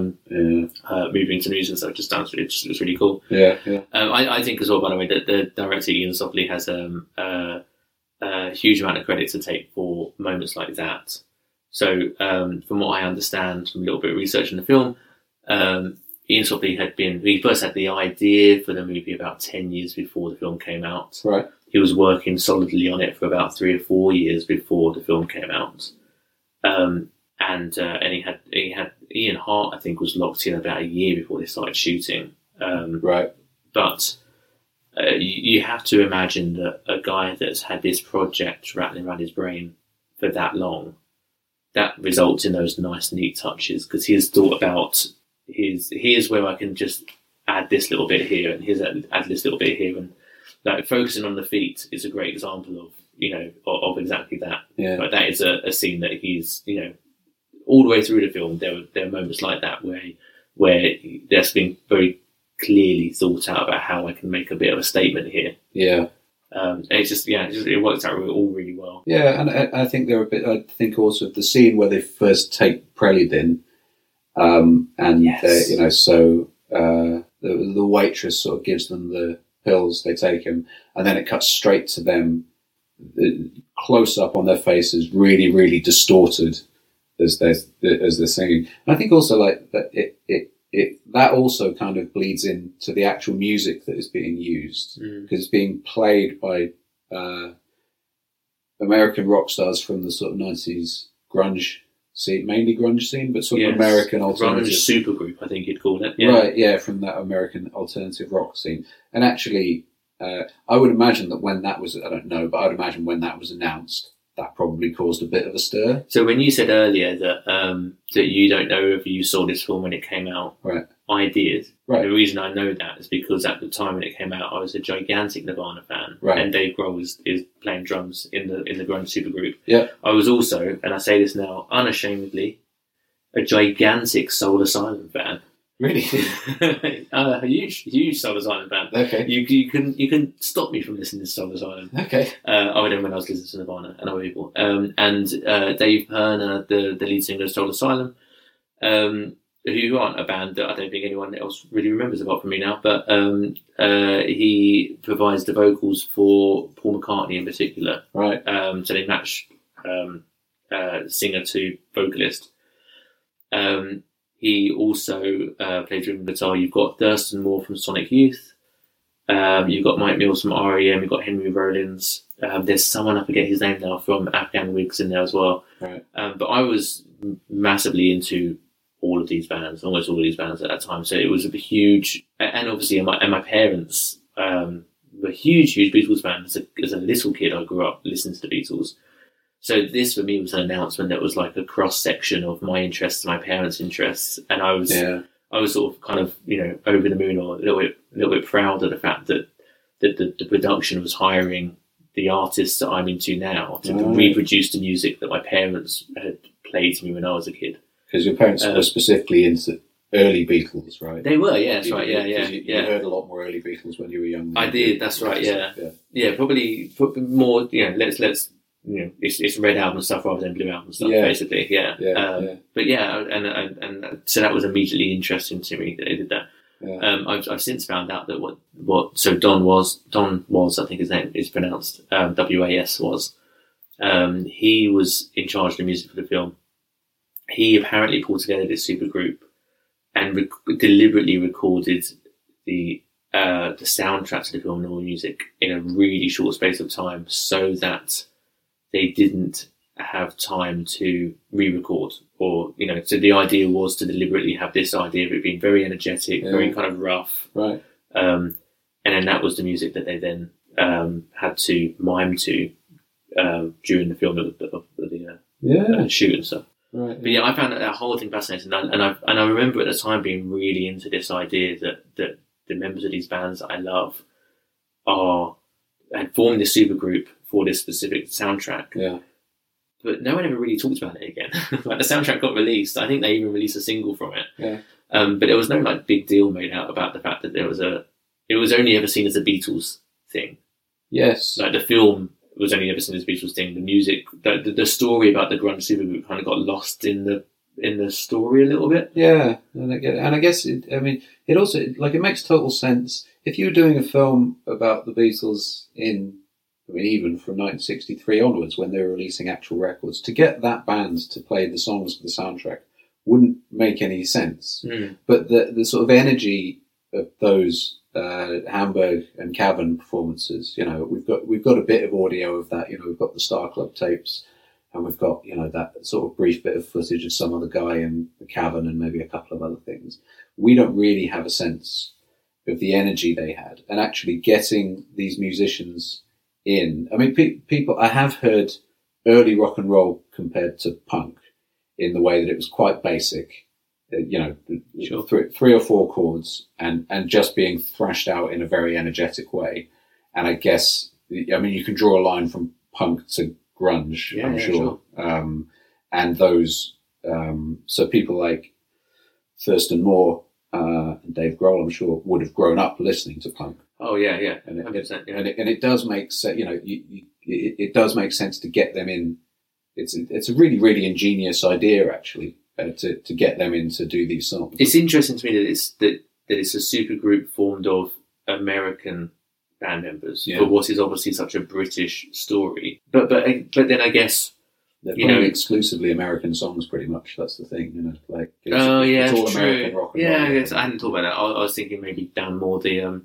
moving to music and stuff. It's really cool. I think as well, by the way, that the director Ian Softly has a huge amount of credit to take for moments like that. So, from what I understand from a little bit of research in the film, Ian Softly he first had the idea for the movie about 10 years before the film came out. Right. He was working solidly on it for about 3 or 4 years before the film came out. And he had Ian Hart, I think, was locked in about a year before they started shooting. Right. But you have to imagine that a guy that's had this project rattling around his brain for that long, that results in those nice, neat touches, because he has thought about here's where I can just add this little bit here, and here's add this little bit here, and like focusing on the feet is a great example of of exactly that. Yeah. But that is a scene that he's all the way through the film. There are moments like that where there's been very clearly thought out about how I can make a bit of a statement here. Yeah. It works out all really well. Yeah, and I think they're a bit. I think also the scene where they first take Preludin, and the waitress sort of gives them the pills, they take them, and then it cuts straight to them, close up on their faces, really, really distorted as they're singing. And I think also like that that also kind of bleeds into the actual music that is being used, because it's being played by American rock stars from the sort of 90s grunge scene, mainly grunge scene, but sort of American alternative. Grunge supergroup, I think you'd call it. Yeah. Right, yeah, from that American alternative rock scene. And actually, I would imagine that when that was, I don't know, but I would imagine when that was announced, that probably caused a bit of a stir. So when you said earlier that that you don't know if you saw this film when it came out, right? I did. Right. The reason I know that is because at the time when it came out, I was a gigantic Nirvana fan, right? And Dave Grohl is playing drums in the grunge supergroup. Yeah. I was also, and I say this now unashamedly, a gigantic Soul Asylum fan. Really? A huge Soul Asylum fan. Okay. You can stop me from listening to Soul Asylum. Okay. Other than when I was listening to Nirvana and other people. And Dave Pirner, the lead singer of Soul Asylum, who aren't a band that I don't think anyone else really remembers apart from me now, but he provides the vocals for Paul McCartney in particular. Right. So they match singer to vocalist. He also plays rhythm guitar. You've got Thurston Moore from Sonic Youth. You've got Mike Mills from R.E.M. You've got Henry Rollins. There's someone, I forget his name now, from Afghan Wigs in there as well. Right. But I was massively into all of these bands, almost all of these bands at that time. So it was a huge, and obviously, my parents were huge Beatles fans. As a little kid, I grew up listening to the Beatles. So this for me was an announcement that was like a cross section of my interests and my parents' interests, and I was sort of kind of over the moon or a little bit proud of the fact that the production was hiring the artists that I'm into now to reproduce the music that my parents had played to me when I was a kid. Because your parents were specifically into early Beatles, right? They were, yeah, that's right, yeah. You heard a lot more early Beatles when you were young. I did, that's right, yeah. Probably more. Let's. It's red album stuff rather than blue album stuff, basically. But and so that was immediately interesting to me that they did that. I've since found out that so Don was I think his name is pronounced WAS was. He was in charge of the music for the film. He apparently pulled together this super group and deliberately recorded the soundtrack to the film and all the music in a really short space of time, so that they didn't have time to re-record, or so the idea was to deliberately have this idea of it being very energetic, very kind of rough, right? And then that was the music that they then had to mime to during the film of the shoot and stuff. Right. But I found that whole thing fascinating, and I remember at the time being really into this idea that the members of these bands that I love had formed this super group for this specific soundtrack. Yeah. But no one ever really talked about it again. Like the soundtrack got released. I think they even released a single from it. Yeah. But there was no big deal made out about the fact that it was only ever seen as a Beatles thing. Yes. Like the film was only ever seen as a Beatles thing. The music, the story about the grunge supergroup kind of got lost in the story a little bit. Yeah, and I guess it also it makes total sense if you were doing a film about the Beatles even from 1963 onwards, when they were releasing actual records, to get that band to play the songs for the soundtrack wouldn't make any sense. But the sort of energy of those Hamburg and Cavern performances, we've got a bit of audio of that. We've got the Star Club tapes, and we've got that sort of brief bit of footage of some other guy in the Cavern and maybe a couple of other things. We don't really have a sense of the energy they had, and actually getting these musicians in. I mean, people. I have heard early rock and roll compared to punk in the way that it was quite basic. Sure. Three or four chords and just being thrashed out in a very energetic way. And I guess, you can draw a line from punk to grunge, I'm sure. And those, so people like Thurston Moore and Dave Grohl, I'm sure, would have grown up listening to punk. Oh yeah. And it does make sense. It does make sense to get them in. It's a really, really ingenious idea, actually. To get them in to do these songs. It's interesting to me that it's a super group formed of American band members for what is obviously such a British story. But then I guess they're probably exclusively American songs, pretty much. That's the thing, it's all true. American rock and roll. I guess I hadn't thought about that. I was thinking maybe down more the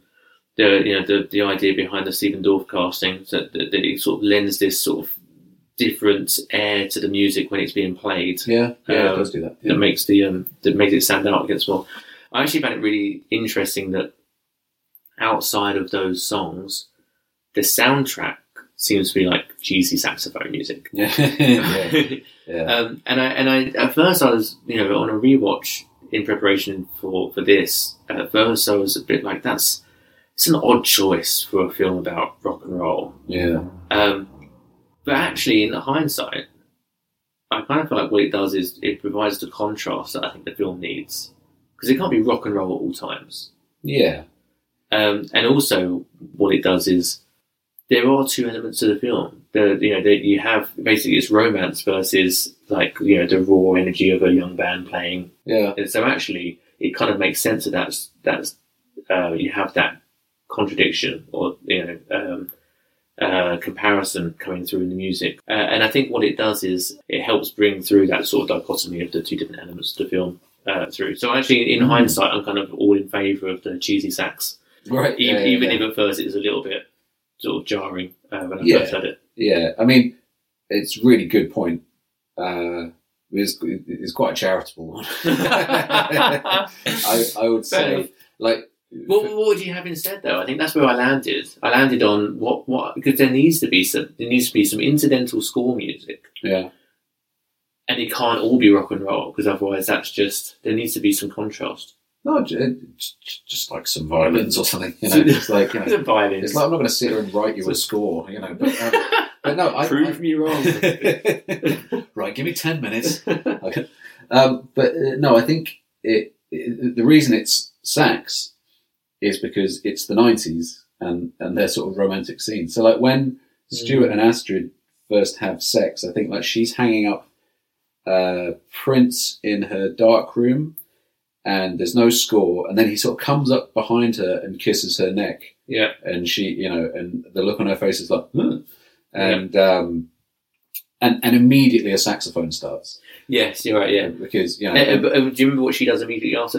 idea behind the Stephen Dorff casting, that it sort of lends this sort of different air to the music when it's being played. It does do that. Yeah. That makes it stand out against more. I actually found it really interesting that outside of those songs, the soundtrack seems to be like cheesy saxophone music. Yeah. And I at first I was on a rewatch in preparation for this. At first I was a bit like it's an odd choice for a film about rock and roll. Yeah. But actually, in hindsight, I kind of feel like what it does is it provides the contrast that I think the film needs. because it can't be rock and roll at all times. Yeah. And also, what it does is there are two elements to the film. You have basically it's romance versus the raw energy of a young band playing. Yeah. And so actually, it kind of makes sense that you have that contradiction or comparison coming through in the music. And I think what it does is it helps bring through that sort of dichotomy of the two different elements of the film through. So actually, in hindsight, I'm kind of all in favour of the cheesy sax. Right. Even if at first it was a little bit sort of jarring when I first heard it. Yeah, I mean, it's a really good point. It's quite a charitable one. I would say, What would you have instead, though? I think that's where I landed. I landed on what because there needs to be some incidental score music. Yeah. And it can't all be rock and roll because otherwise there needs to be some contrast. No, just like some violins or something. It's like violins. It's like I'm not going to sit here and write you a score, But no, prove me wrong. Right, give me 10 minutes. Okay. No, I think the reason it's sax is because it's the 90s and their sort of romantic scene. So when Stuart and Astrid first have sex, I think she's hanging up Prince in her dark room. And there's no score, and then he sort of comes up behind her and kisses her neck. Yeah, and she, and the look on her face is like, and immediately a saxophone starts. Yes, you're right. Yeah, because do you remember what she does immediately after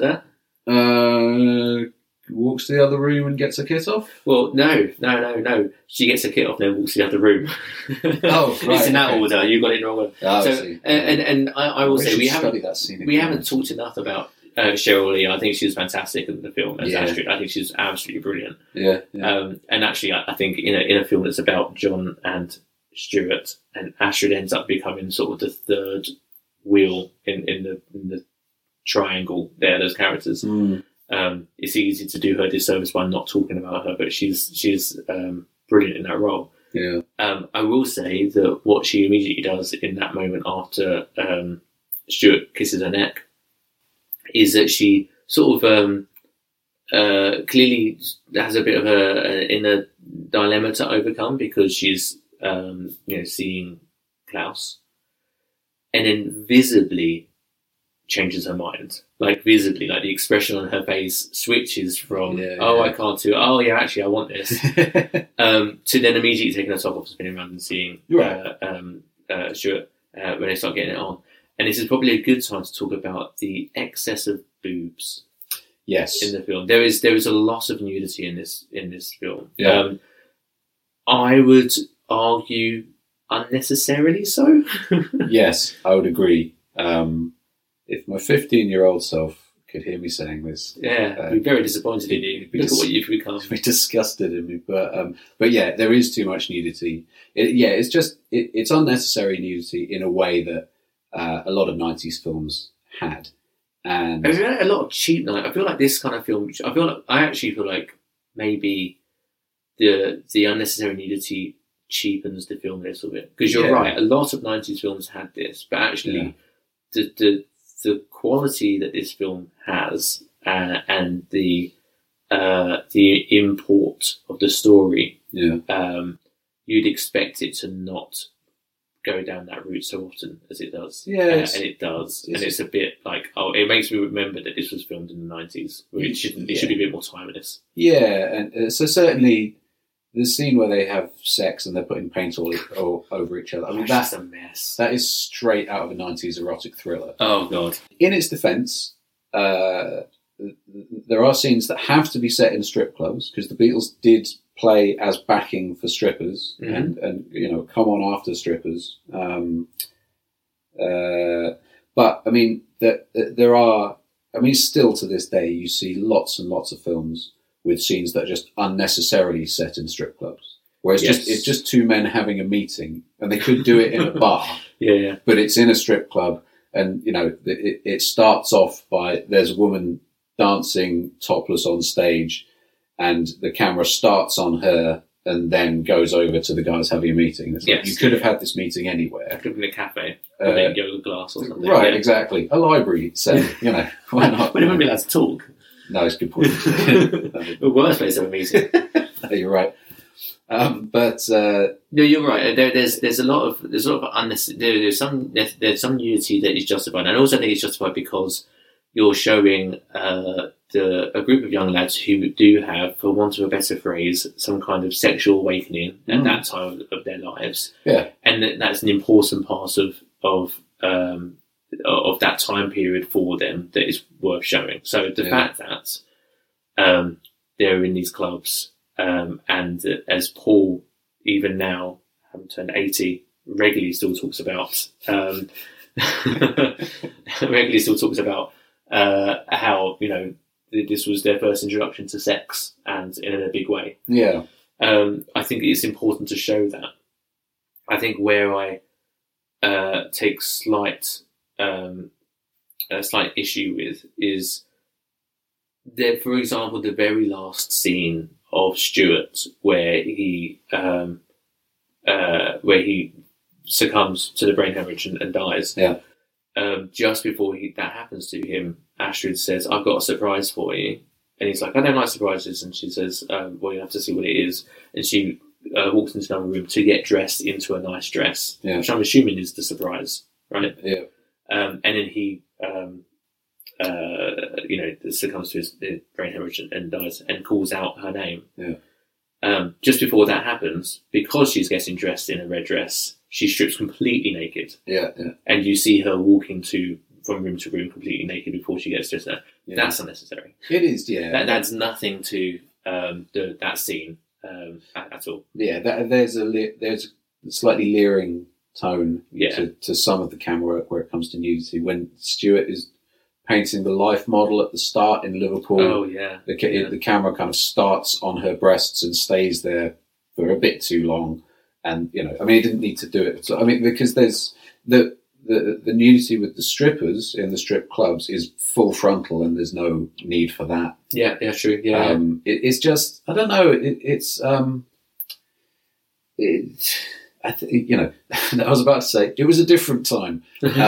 that? Walks to the other room and gets her kit off. Well, no. She gets her kit off, and then walks to the other room. Oh, right. It's in that order. You got it in the wrong order. Oh, so, I see. And I will say we haven't talked talked enough about Cheryl Lee. I think she was fantastic in the film as Astrid. I think she's absolutely brilliant. Yeah. And actually, I think in a film that's about John and Stuart, and Astrid ends up becoming sort of the third wheel in the triangle there. Those characters. It's easy to do her disservice by not talking about her, but she's brilliant in that role. Yeah. I will say that what she immediately does in that moment after Stuart kisses her neck is that she sort of clearly has a bit of an inner dilemma to overcome because she's seeing Klaus, and then visibly changes her mind. Visibly, the expression on her face switches from I can't do it, oh yeah, actually I want this, to then immediately taking her top off, spinning around and seeing Stuart when they start getting it on. And this is probably a good time to talk about the excess of boobs. Yes, in the film there is a lot of nudity in this film. Yeah. I would argue unnecessarily so. Yes, I would agree. If my 15-year-old self could hear me saying this, I'd be very disappointed in you. Look at what you've become. Be disgusted in me, but yeah, there is too much nudity. It's unnecessary nudity in a way that a lot of 90s films had, and a lot of cheap. I feel like this kind of film. I actually feel like maybe the unnecessary nudity cheapens the film a little bit, because you're right. A lot of 90s films had this, but actually, the quality that this film has and the import of the story, you'd expect it to not go down that route so often as it does. Yes. And it does. And it's a bit like, it makes me remember that this was filmed in the 90s. It should be a bit more timeless. Yeah, and so certainly the scene where they have sex and they're putting paint all over each other. I mean, that's a mess. That is straight out of a 90s erotic thriller. Oh, God. In its defence, there are scenes that have to be set in strip clubs because the Beatles did play as backing for strippers and come on after strippers. But I mean, there are. I mean, still to this day, you see lots and lots of films with scenes that are just unnecessarily set in strip clubs, where it's just two men having a meeting, and they could do it in a bar, but it's in a strip club, and it starts off by there's a woman dancing topless on stage, and the camera starts on her and then goes over to the guys having a meeting. It's like, you could have had this meeting anywhere. Could have been a cafe, or then yoga class or something. Right, exactly. A library, say, why not? But it wouldn't be allowed to talk. No, it's a good point. The worst place to have a meeting. No, you're right. But no, you're right. There's a lot of unnecessary. There's some nudity that is justified, and I also think it's justified because you're showing a group of young lads who do have, for want of a better phrase, some kind of sexual awakening at that time of their lives. Yeah, and that's an important part of that time period for them that is worth showing. So the fact that they're in these clubs, and as Paul, even now, having turned 80, regularly still talks about how this was their first introduction to sex, and in a big way. Yeah. I think it's important to show that. I think where I take slight issue with is that, for example, the very last scene of Stuart, where he succumbs to the brain hemorrhage and dies. Yeah. Just before that happens to him, Astrid says, "I've got a surprise for you," and he's like, "I don't like surprises," and she says, "Well, you have to see what it is," and she walks into another room to get dressed into a nice dress, which I'm assuming is the surprise, right? Yeah. And then he, succumbs to his brain hemorrhage and dies, and calls out her name. Yeah. Just before that happens, because she's getting dressed in a red dress, she strips completely naked. Yeah, yeah. And you see her walking from room to room completely naked before she gets dressed there. Yeah. That's unnecessary. It is, yeah. That adds nothing to that scene at all. Yeah, there's a slightly leering tone to some of the camera work where it comes to nudity. When Stuart is painting the life model at the start in Liverpool, the camera kind of starts on her breasts and stays there for a bit too long. And, it didn't need to do it. So, because there's the nudity with the strippers in the strip clubs is full frontal, and there's no need for that. Yeah, true. Yeah. It's just, I don't know. I was about to say it was a different time.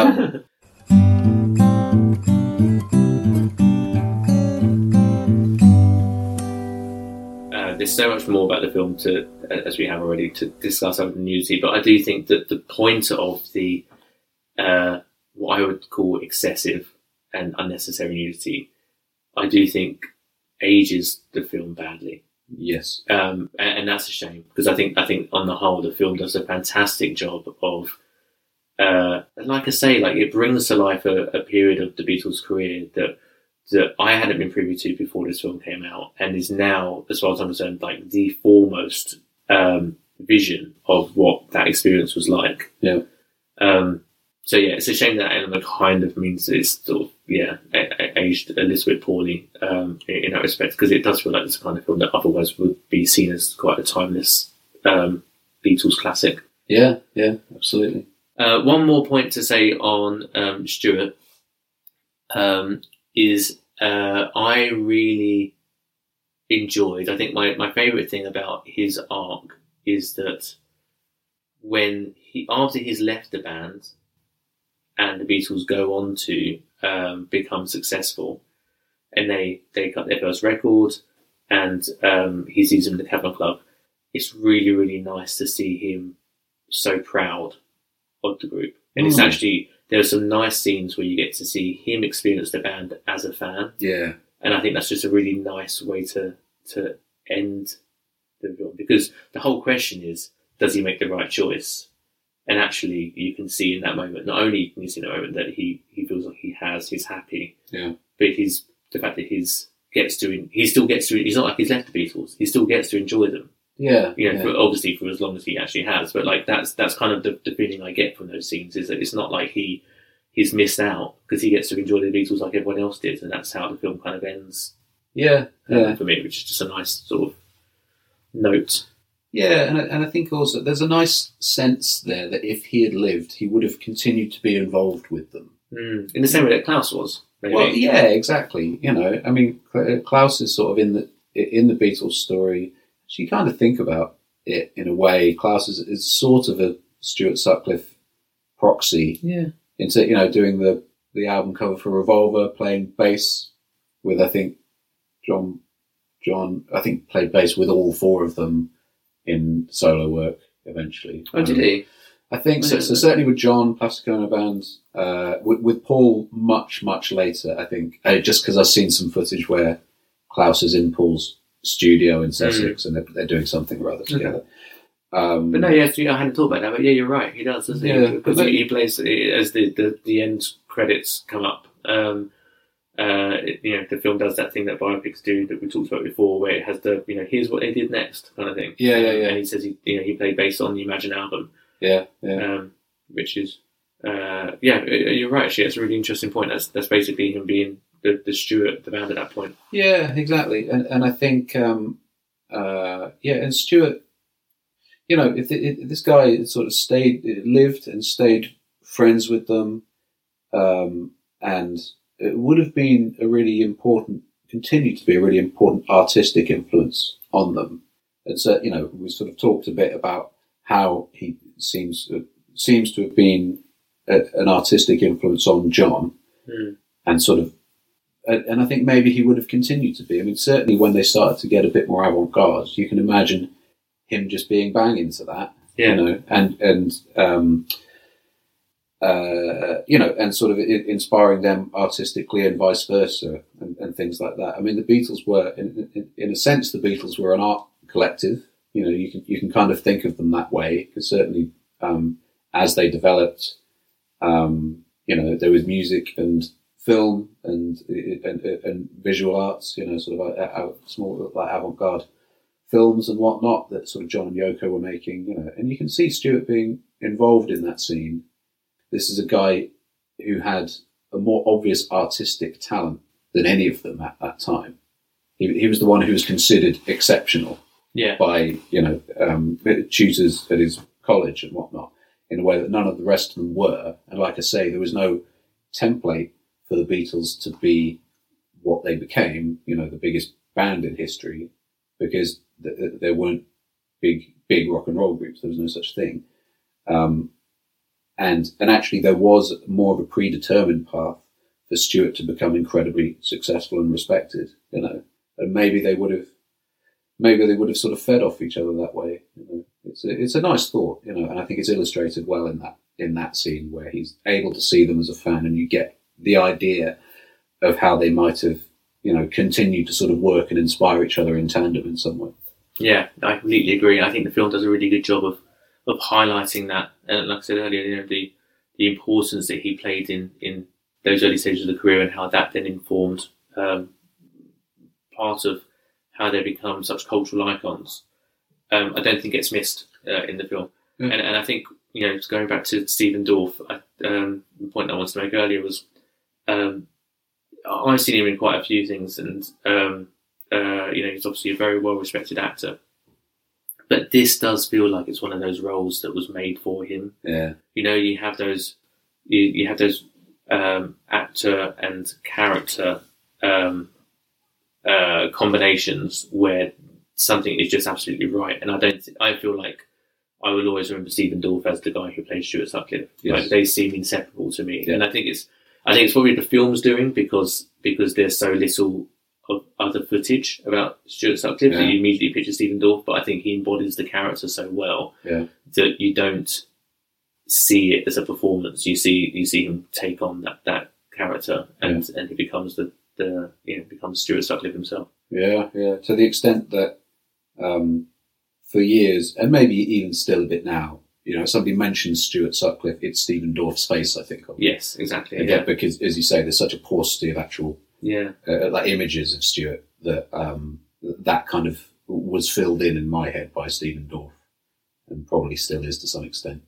There's so much more about the film as we have already, to discuss over the nudity, but I do think that the point of the what I would call excessive and unnecessary nudity, I do think ages the film badly. Yes, and that's a shame, because I think on the whole the film does a fantastic job of, like I say, it brings to life a period of the Beatles' career that I hadn't been privy to before this film came out, and is now, as far as I'm concerned, the foremost vision of what that experience was like. Yeah. So yeah, it's a shame that element kind of means that it's sort of aged a little bit poorly in that respect, because it does feel like this kind of film that otherwise would be seen as quite a timeless Beatles classic. Yeah, absolutely. One more point to say on Stuart is I really enjoyed, I think my favourite thing about his arc is that after he's left the band and the Beatles go on to become successful, and they cut their first record, and he sees them in the Cavern Club, it's really, really nice to see him so proud of the group. And it's actually, there are some nice scenes where you get to see him experience the band as a fan. Yeah. And I think that's just a really nice way to end the film, because the whole question is, does he make the right choice? And actually, you can see in that moment, not only can you see in that moment that he feels like he's happy, but the fact that he still gets to, he's not like he's left the Beatles, he still gets to enjoy them. Yeah. Obviously for as long as he actually has, but that's kind of the feeling I get from those scenes, is that it's not like he's missed out, because he gets to enjoy the Beatles like everyone else did, and that's how the film kind of ends. Yeah. For me, which is just a nice sort of note. Yeah, and I think also there's a nice sense there that if he had lived, he would have continued to be involved with them. In the same way that Klaus was. Maybe. Well, yeah, exactly. Klaus is sort of in the Beatles story. You kind of think about it in a way. Klaus is sort of a Stuart Sutcliffe proxy. Yeah. Into, you know, doing the album cover for Revolver, playing bass with, I think, John, I think played bass with all four of them in solo work eventually. Oh, did he? I think so. So certainly with John, Plastic Ono Band, with Paul much, much later, I think, just because I've seen some footage where Klaus is in Paul's studio in Sussex and they're doing something or other together. But no, yes, I hadn't thought about that, but yeah, you're right, he does, doesn't he? Yeah, because he plays as the end credits come up. You know, the film does that thing that biopics do that we talked about before, where it has the, you know, here's what they did next kind of thing. Yeah. And he says he played bass on the Imagine album. Yeah. Which is, you're right. Actually, that's a really interesting point. That's basically him being the Stuart, the band at that point. Yeah, exactly. And I think, and Stuart, you know, if this guy sort of lived and stayed friends with them, and it would have been continued to be a really important artistic influence on them. And so, you know, we sort of talked a bit about how he seems to have been an artistic influence on John, and sort of, and I think maybe he would have continued to be. I mean, certainly when they started to get a bit more avant-garde, you can imagine him just being bang into that, you know, and sort of inspiring them artistically and vice versa, and things like that. I mean, the Beatles were, in a sense, the Beatles were an art collective. You know, you can kind of think of them that way, because certainly as they developed, you know, there was music and film and visual arts, you know, sort of like small like avant-garde films and whatnot that sort of John and Yoko were making, you know, and you can see Stuart being involved in that scene. This is a guy who had a more obvious artistic talent than any of them at that time. He was the one who was considered exceptional by, you know, tutors at his college and whatnot, in a way that none of the rest of them were. And like I say, there was no template for the Beatles to be what they became, you know, the biggest band in history, because there weren't big rock and roll groups. There was no such thing. And actually there was more of a predetermined path for Stuart to become incredibly successful and respected, you know, and maybe they would have sort of fed off each other that way. You know, it's a nice thought, you know, and I think it's illustrated well in that scene where he's able to see them as a fan, and you get the idea of how they might have, you know, continued to sort of work and inspire each other in tandem in some way. Yeah, I completely agree. I think the film does a really good job of highlighting that, and like I said earlier, you know, the importance that he played in those early stages of the career, and how that then informed part of how they become such cultural icons. I don't think it's missed in the film, and I think, you know, going back to Stephen Dorff, the point I wanted to make earlier was I've seen him in quite a few things, and you know, he's obviously a very well respected actor. But this does feel like it's one of those roles that was made for him. Yeah. You know, you have those actor and character combinations where something is just absolutely right. And I feel like I will always remember Stephen Dorff as the guy who played Stuart Sutcliffe. Yes. Like, they seem inseparable to me. Yeah. And I think it's probably the film's doing, because there's so little of other footage about Stuart Sutcliffe that you immediately picture Stephen Dorff, but I think he embodies the character so well that you don't see it as a performance. You see him take on that character, and he becomes becomes Stuart Sutcliffe himself. Yeah. To the extent that for years, and maybe even still a bit now, you know, if somebody mentions Stuart Sutcliffe, it's Stephen Dorff's face, I think. Yes, exactly. Yeah, because, as you say, there's such a paucity of actual like images of Stuart that that kind of was filled in my head by Stephen Dorff, and probably still is to some extent.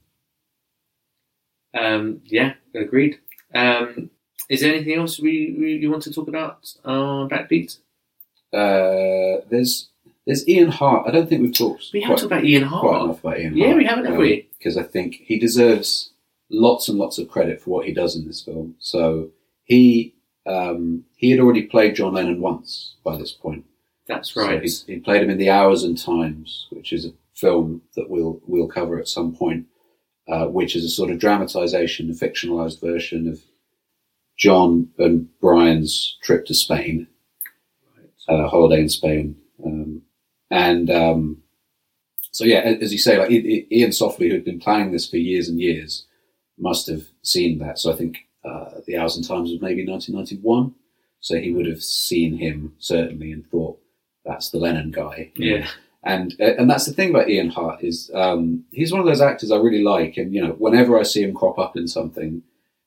Yeah, agreed. Is there anything else you want to talk about Backbeat? There's Ian Hart. I don't think we've talked. We haven't talked about Ian Hart. Quite enough about Ian Hart. Yeah, we haven't, have we? Because I think he deserves lots and lots of credit for what he does in this film. So he had already played John Lennon once by this point. That's right. So he played him in The Hours and Times, which is a film that we'll cover at some point, which is a sort of dramatization, a fictionalized version of John and Brian's trip to Spain, holiday in Spain. So yeah, as you say, like Ian Softly, who had been planning this for years and years, must have seen that. So I think The Hours and Times was maybe 1991. So he would have seen him certainly and thought, that's the Lennon guy. Yeah. And that's the thing about Ian Hart is he's one of those actors I really like. And, you know, whenever I see him crop up in something,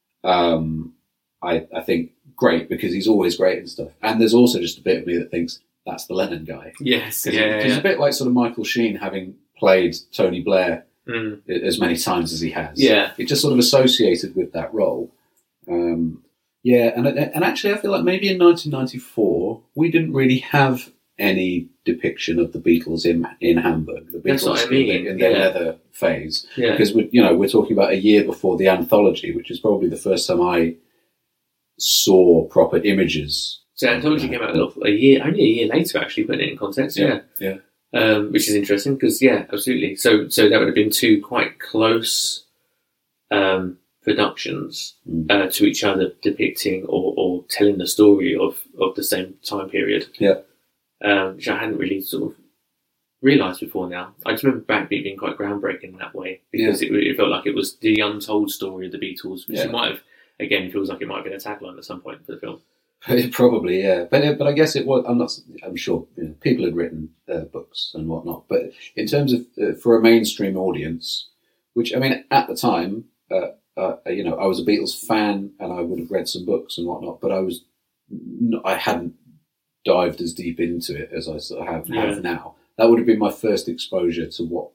I think great, because he's always great and stuff. And there's also just a bit of me that thinks that's the Lennon guy. Yes. It's a bit like sort of Michael Sheen having played Tony Blair as many times as he has. Yeah. It just sort of associated with that role. And actually I feel like maybe in 1994 we didn't really have any depiction of the Beatles in Hamburg. The Beatles That's what I mean. in their leather phase. Yeah. Because we're talking about a year before the anthology, which is probably the first time I saw proper images. So Anthology came out only a year later, actually, putting it in context. Yeah. Which is interesting because, yeah, absolutely. So that would have been two quite close productions to each other, depicting or telling the story of the same time period. Yeah. Which I hadn't really sort of realised before now. I just remember Backbeat being quite groundbreaking in that way, because it felt like it was the untold story of the Beatles, which it might have, again, feels like it might have been a tagline at some point for the film. Probably, yeah. But I guess it was. I'm sure people had written books and whatnot. But in terms of for a mainstream audience, which I mean, at the time, I was a Beatles fan and I would have read some books and whatnot. But I hadn't dived as deep into it as I sort of have now. That would have been my first exposure to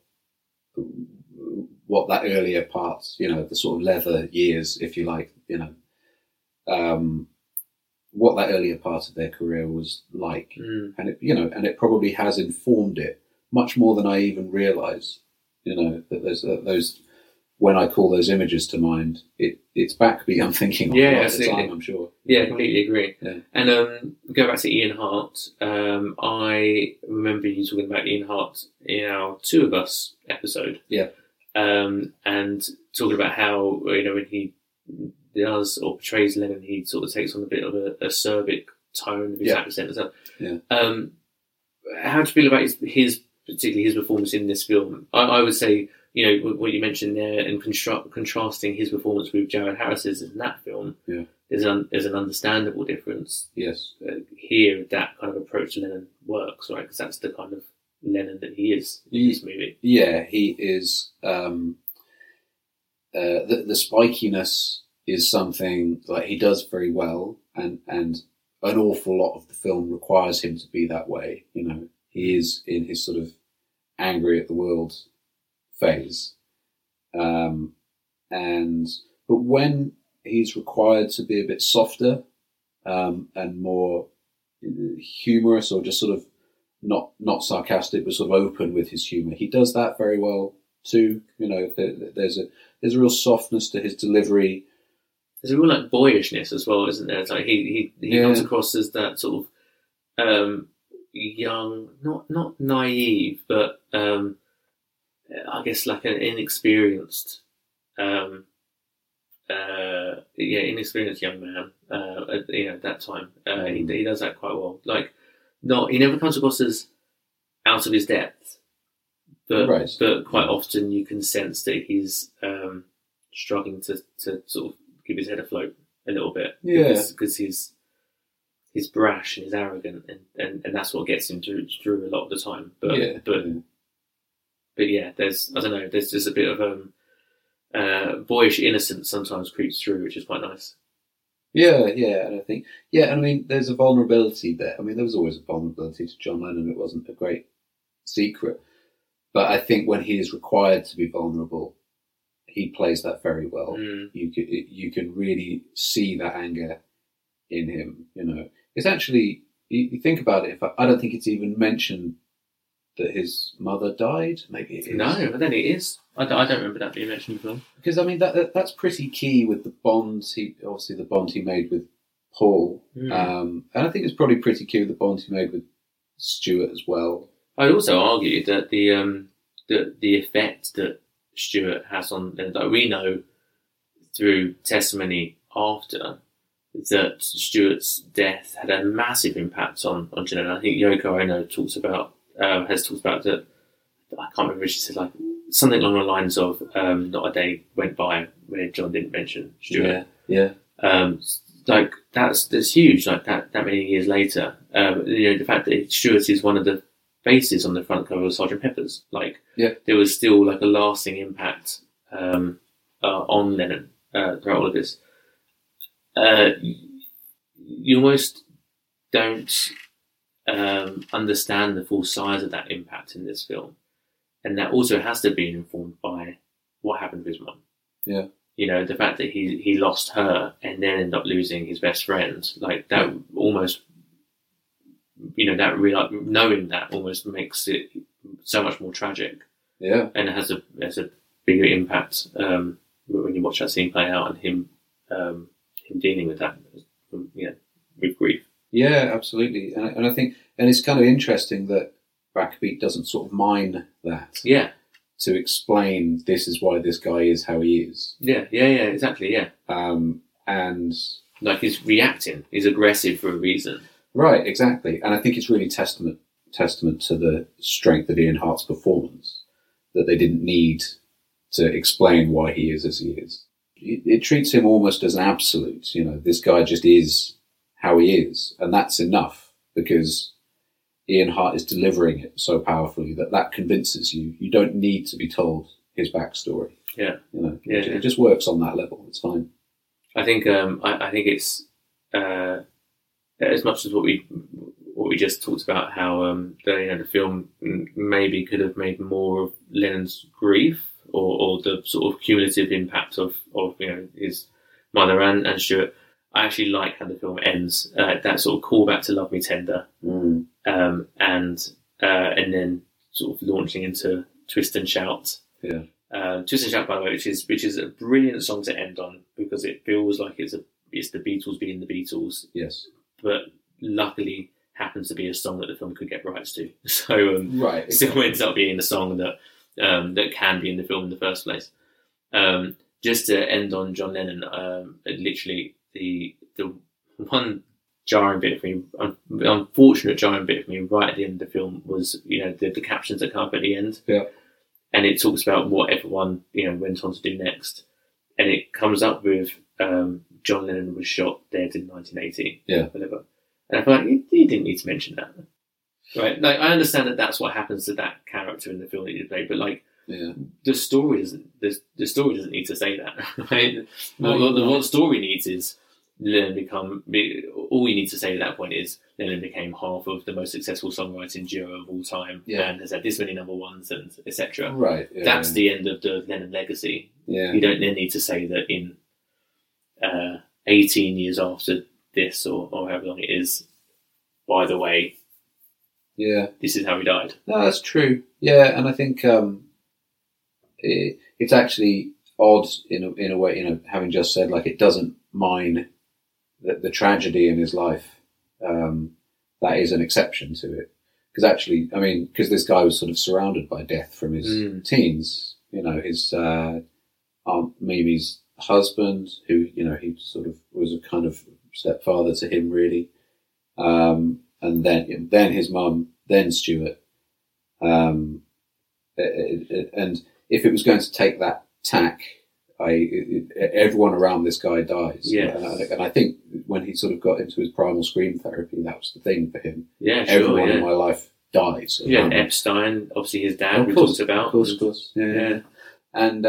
what that earlier part, the sort of leather years, if you like, what that earlier part of their career was like. And it probably has informed it much more than I even realised. That there's those, when I call those images to mind, it's Backbeat I'm thinking of at the time, I'm sure. Yeah, completely agree. Yeah. And go back to Ian Hart. I remember you talking about Ian Hart in our Two of Us episode. Yeah. And talking about how, when he does or portrays Lennon, he sort of takes on a bit of a acerbic tone of his accent and stuff. Yeah. How do you feel about particularly his performance in this film? I would say, what you mentioned there, and contrasting his performance with Jared Harris's in that film, is an understandable difference. Yes. Here, that kind of approach to Lennon works, right? Because that's the kind of Lennon that he is in this movie. Yeah, he is. The spikiness is something that he does very well, and an awful lot of the film requires him to be that way. He is in his sort of angry at the world phase, but when he's required to be a bit softer and more humorous, or just sort of not sarcastic but sort of open with his humour, he does that very well too. There's a real softness to his delivery. There's a real boyishness as well, isn't there? It's like he comes across as that sort of young, not naive, but I guess like an inexperienced, inexperienced young man. At that time, he does that quite well. Like, he never comes across as out of his depth, but quite often you can sense that he's struggling to sort of keep his head afloat a little bit, because he's brash and he's arrogant, and that's what gets him through a lot of the time. But yeah, there's just a bit of boyish innocence sometimes creeps through, which is quite nice. Yeah, and I think, and I mean, there's a vulnerability there. I mean, there was always a vulnerability to John Lennon. It wasn't a great secret, but I think when he is required to be vulnerable, he plays that very well. You can really see that anger in him. It's actually, you think about it. I don't think it's even mentioned that his mother died. Maybe it is. No, I don't think it is. I don't remember that being mentioned in the film. Because I mean that's pretty key with the bond. The bond he made with Paul, and I think it's probably pretty key with the bond he made with Stuart as well. I'd also argue that the the effect that Stuart has on them. Like we know through testimony after that Stuart's death had a massive impact on John Lennon. I think Yoko Ono has talked about that. I can't remember if she said like something along the lines of not a day went by where John didn't mention Stuart. Yeah. Like that's huge. Like that many years later, the fact that Stuart is one of the faces on the front cover of Sgt. Pepper's. Like there was still like a lasting impact on Lennon throughout all of this. You almost don't understand the full size of that impact in this film, and that also has to be informed by what happened to his mum. Yeah. The fact that he lost her and then ended up losing his best friend, like that almost, that knowing that almost makes it so much more tragic. Yeah. And it has a bigger impact when you watch that scene play out and him dealing with that, with grief. Yeah, absolutely. And I think, and it's kind of interesting that Backbeat doesn't sort of mine that. Yeah. To explain this is why this guy is how he is. Yeah, exactly, yeah. And like he's reacting, he's aggressive for a reason. Right, exactly. And I think it's really testament to the strength of Ian Hart's performance that they didn't need to explain why he is as he is. It treats him almost as an absolute. This guy just is how he is, and that's enough because Ian Hart is delivering it so powerfully that convinces you. You don't need to be told his backstory. Yeah. It just works on that level. It's fine. I think I think it's as much as what we just talked about, how the film maybe could have made more of Lennon's grief or the sort of cumulative impact of his mother and Stuart. I actually like how the film ends. That sort of callback to "Love Me Tender," and then sort of launching into "Twist and Shout." Yeah, "Twist and Shout," by the way, which is a brilliant song to end on because it feels like it's the Beatles being the Beatles. Yes, but luckily happens to be a song that the film could get rights to. So right, exactly. Still ends up being the song that that can be in the film in the first place. Just to end on John Lennon, literally. The one jarring bit for me, unfortunate jarring bit for me right at the end of the film was, the captions that come up at the end. Yeah. And it talks about what everyone, went on to do next. And it comes up with John Lennon was shot dead in 1980. Yeah. Whatever. And I feel like you didn't need to mention that. Right? Like, I understand that that's what happens to that character in the film that you play, but like, the story doesn't need to say that. Right? What the story needs is Lennon all you need to say at that point is Lennon became half of the most successful songwriting duo of all time and has had this many number ones and etc. Right. Yeah, that's the end of the Lennon legacy. Yeah. You don't then need to say that in 18 years after this or however long it is, by the way, this is how he died. No, that's true. Yeah, and I think it's actually odd in a way, having just said, like, it doesn't mine the tragedy in his life. That is an exception to it. Because actually, because this guy was sort of surrounded by death from his teens. His Aunt Mimi's husband, who, he sort of was a kind of stepfather to him, really. And then his mum, then Stuart. And if it was going to take that tack, everyone around this guy dies. Yeah. And I think when he sort of got into his primal scream therapy, that was the thing for him. Yeah, sure. Everyone in my life dies. Yeah, Epstein, obviously his dad, we talked about. Of course. Yeah. And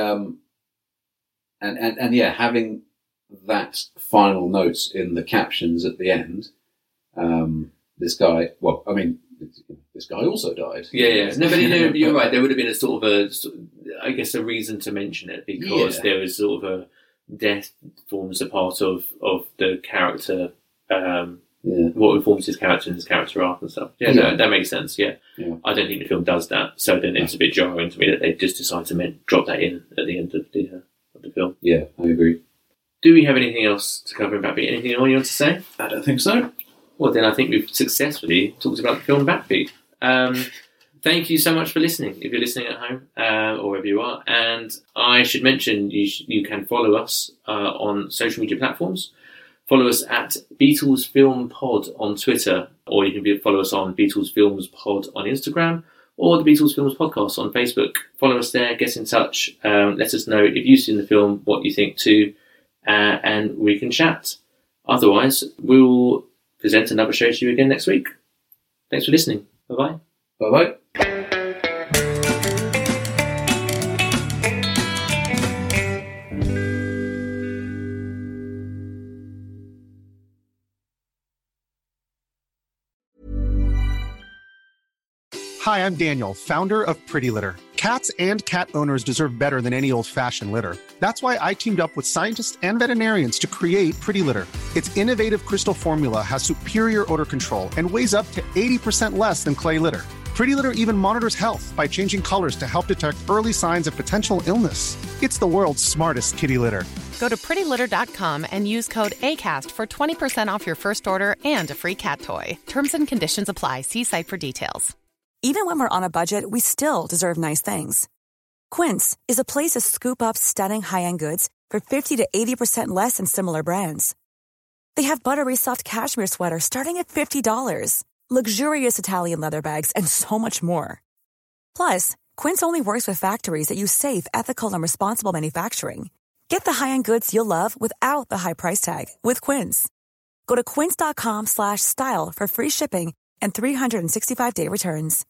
having that final notes in the captions at the end, this guy, this guy also died. Yeah. No, but you're right. There would have been a sort of a reason to mention it because there was sort of a death forms a part of the character. What informs his character and his character arc and stuff. Yeah, no, that makes sense. Yeah. I don't think the film does that, so then it's a bit jarring to me that they just decide to drop that in at the end of the film. Yeah, I agree. Do we have anything else to cover about Backbeat? Anything more you want to say? I don't think so. Well, then I think we've successfully talked about the film Backbeat. thank you so much for listening, if you're listening at home or wherever you are. And I should mention you can follow us on social media platforms. Follow us at Beatles Film Pod on Twitter, or you can follow us on Beatles Films Pod on Instagram, or the Beatles Films Podcast on Facebook. Follow us there, get in touch, let us know if you've seen the film, what you think too, and we can chat. Otherwise, we'll present another show to you again next week. Thanks for listening. Bye-bye. Bye-bye. Hi, I'm Daniel, founder of Pretty Litter. Cats and cat owners deserve better than any old-fashioned litter. That's why I teamed up with scientists and veterinarians to create Pretty Litter. Its innovative crystal formula has superior odor control and weighs up to 80% less than clay litter. Pretty Litter even monitors health by changing colors to help detect early signs of potential illness. It's the world's smartest kitty litter. Go to prettylitter.com and use code ACAST for 20% off your first order and a free cat toy. Terms and conditions apply. See site for details. Even when we're on a budget, we still deserve nice things. Quince is a place to scoop up stunning high-end goods for 50 to 80% less than similar brands. They have buttery soft cashmere sweaters starting at $50, luxurious Italian leather bags, and so much more. Plus, Quince only works with factories that use safe, ethical, and responsible manufacturing. Get the high-end goods you'll love without the high price tag with Quince. Go to quince.com/style for free shipping and 365-day returns.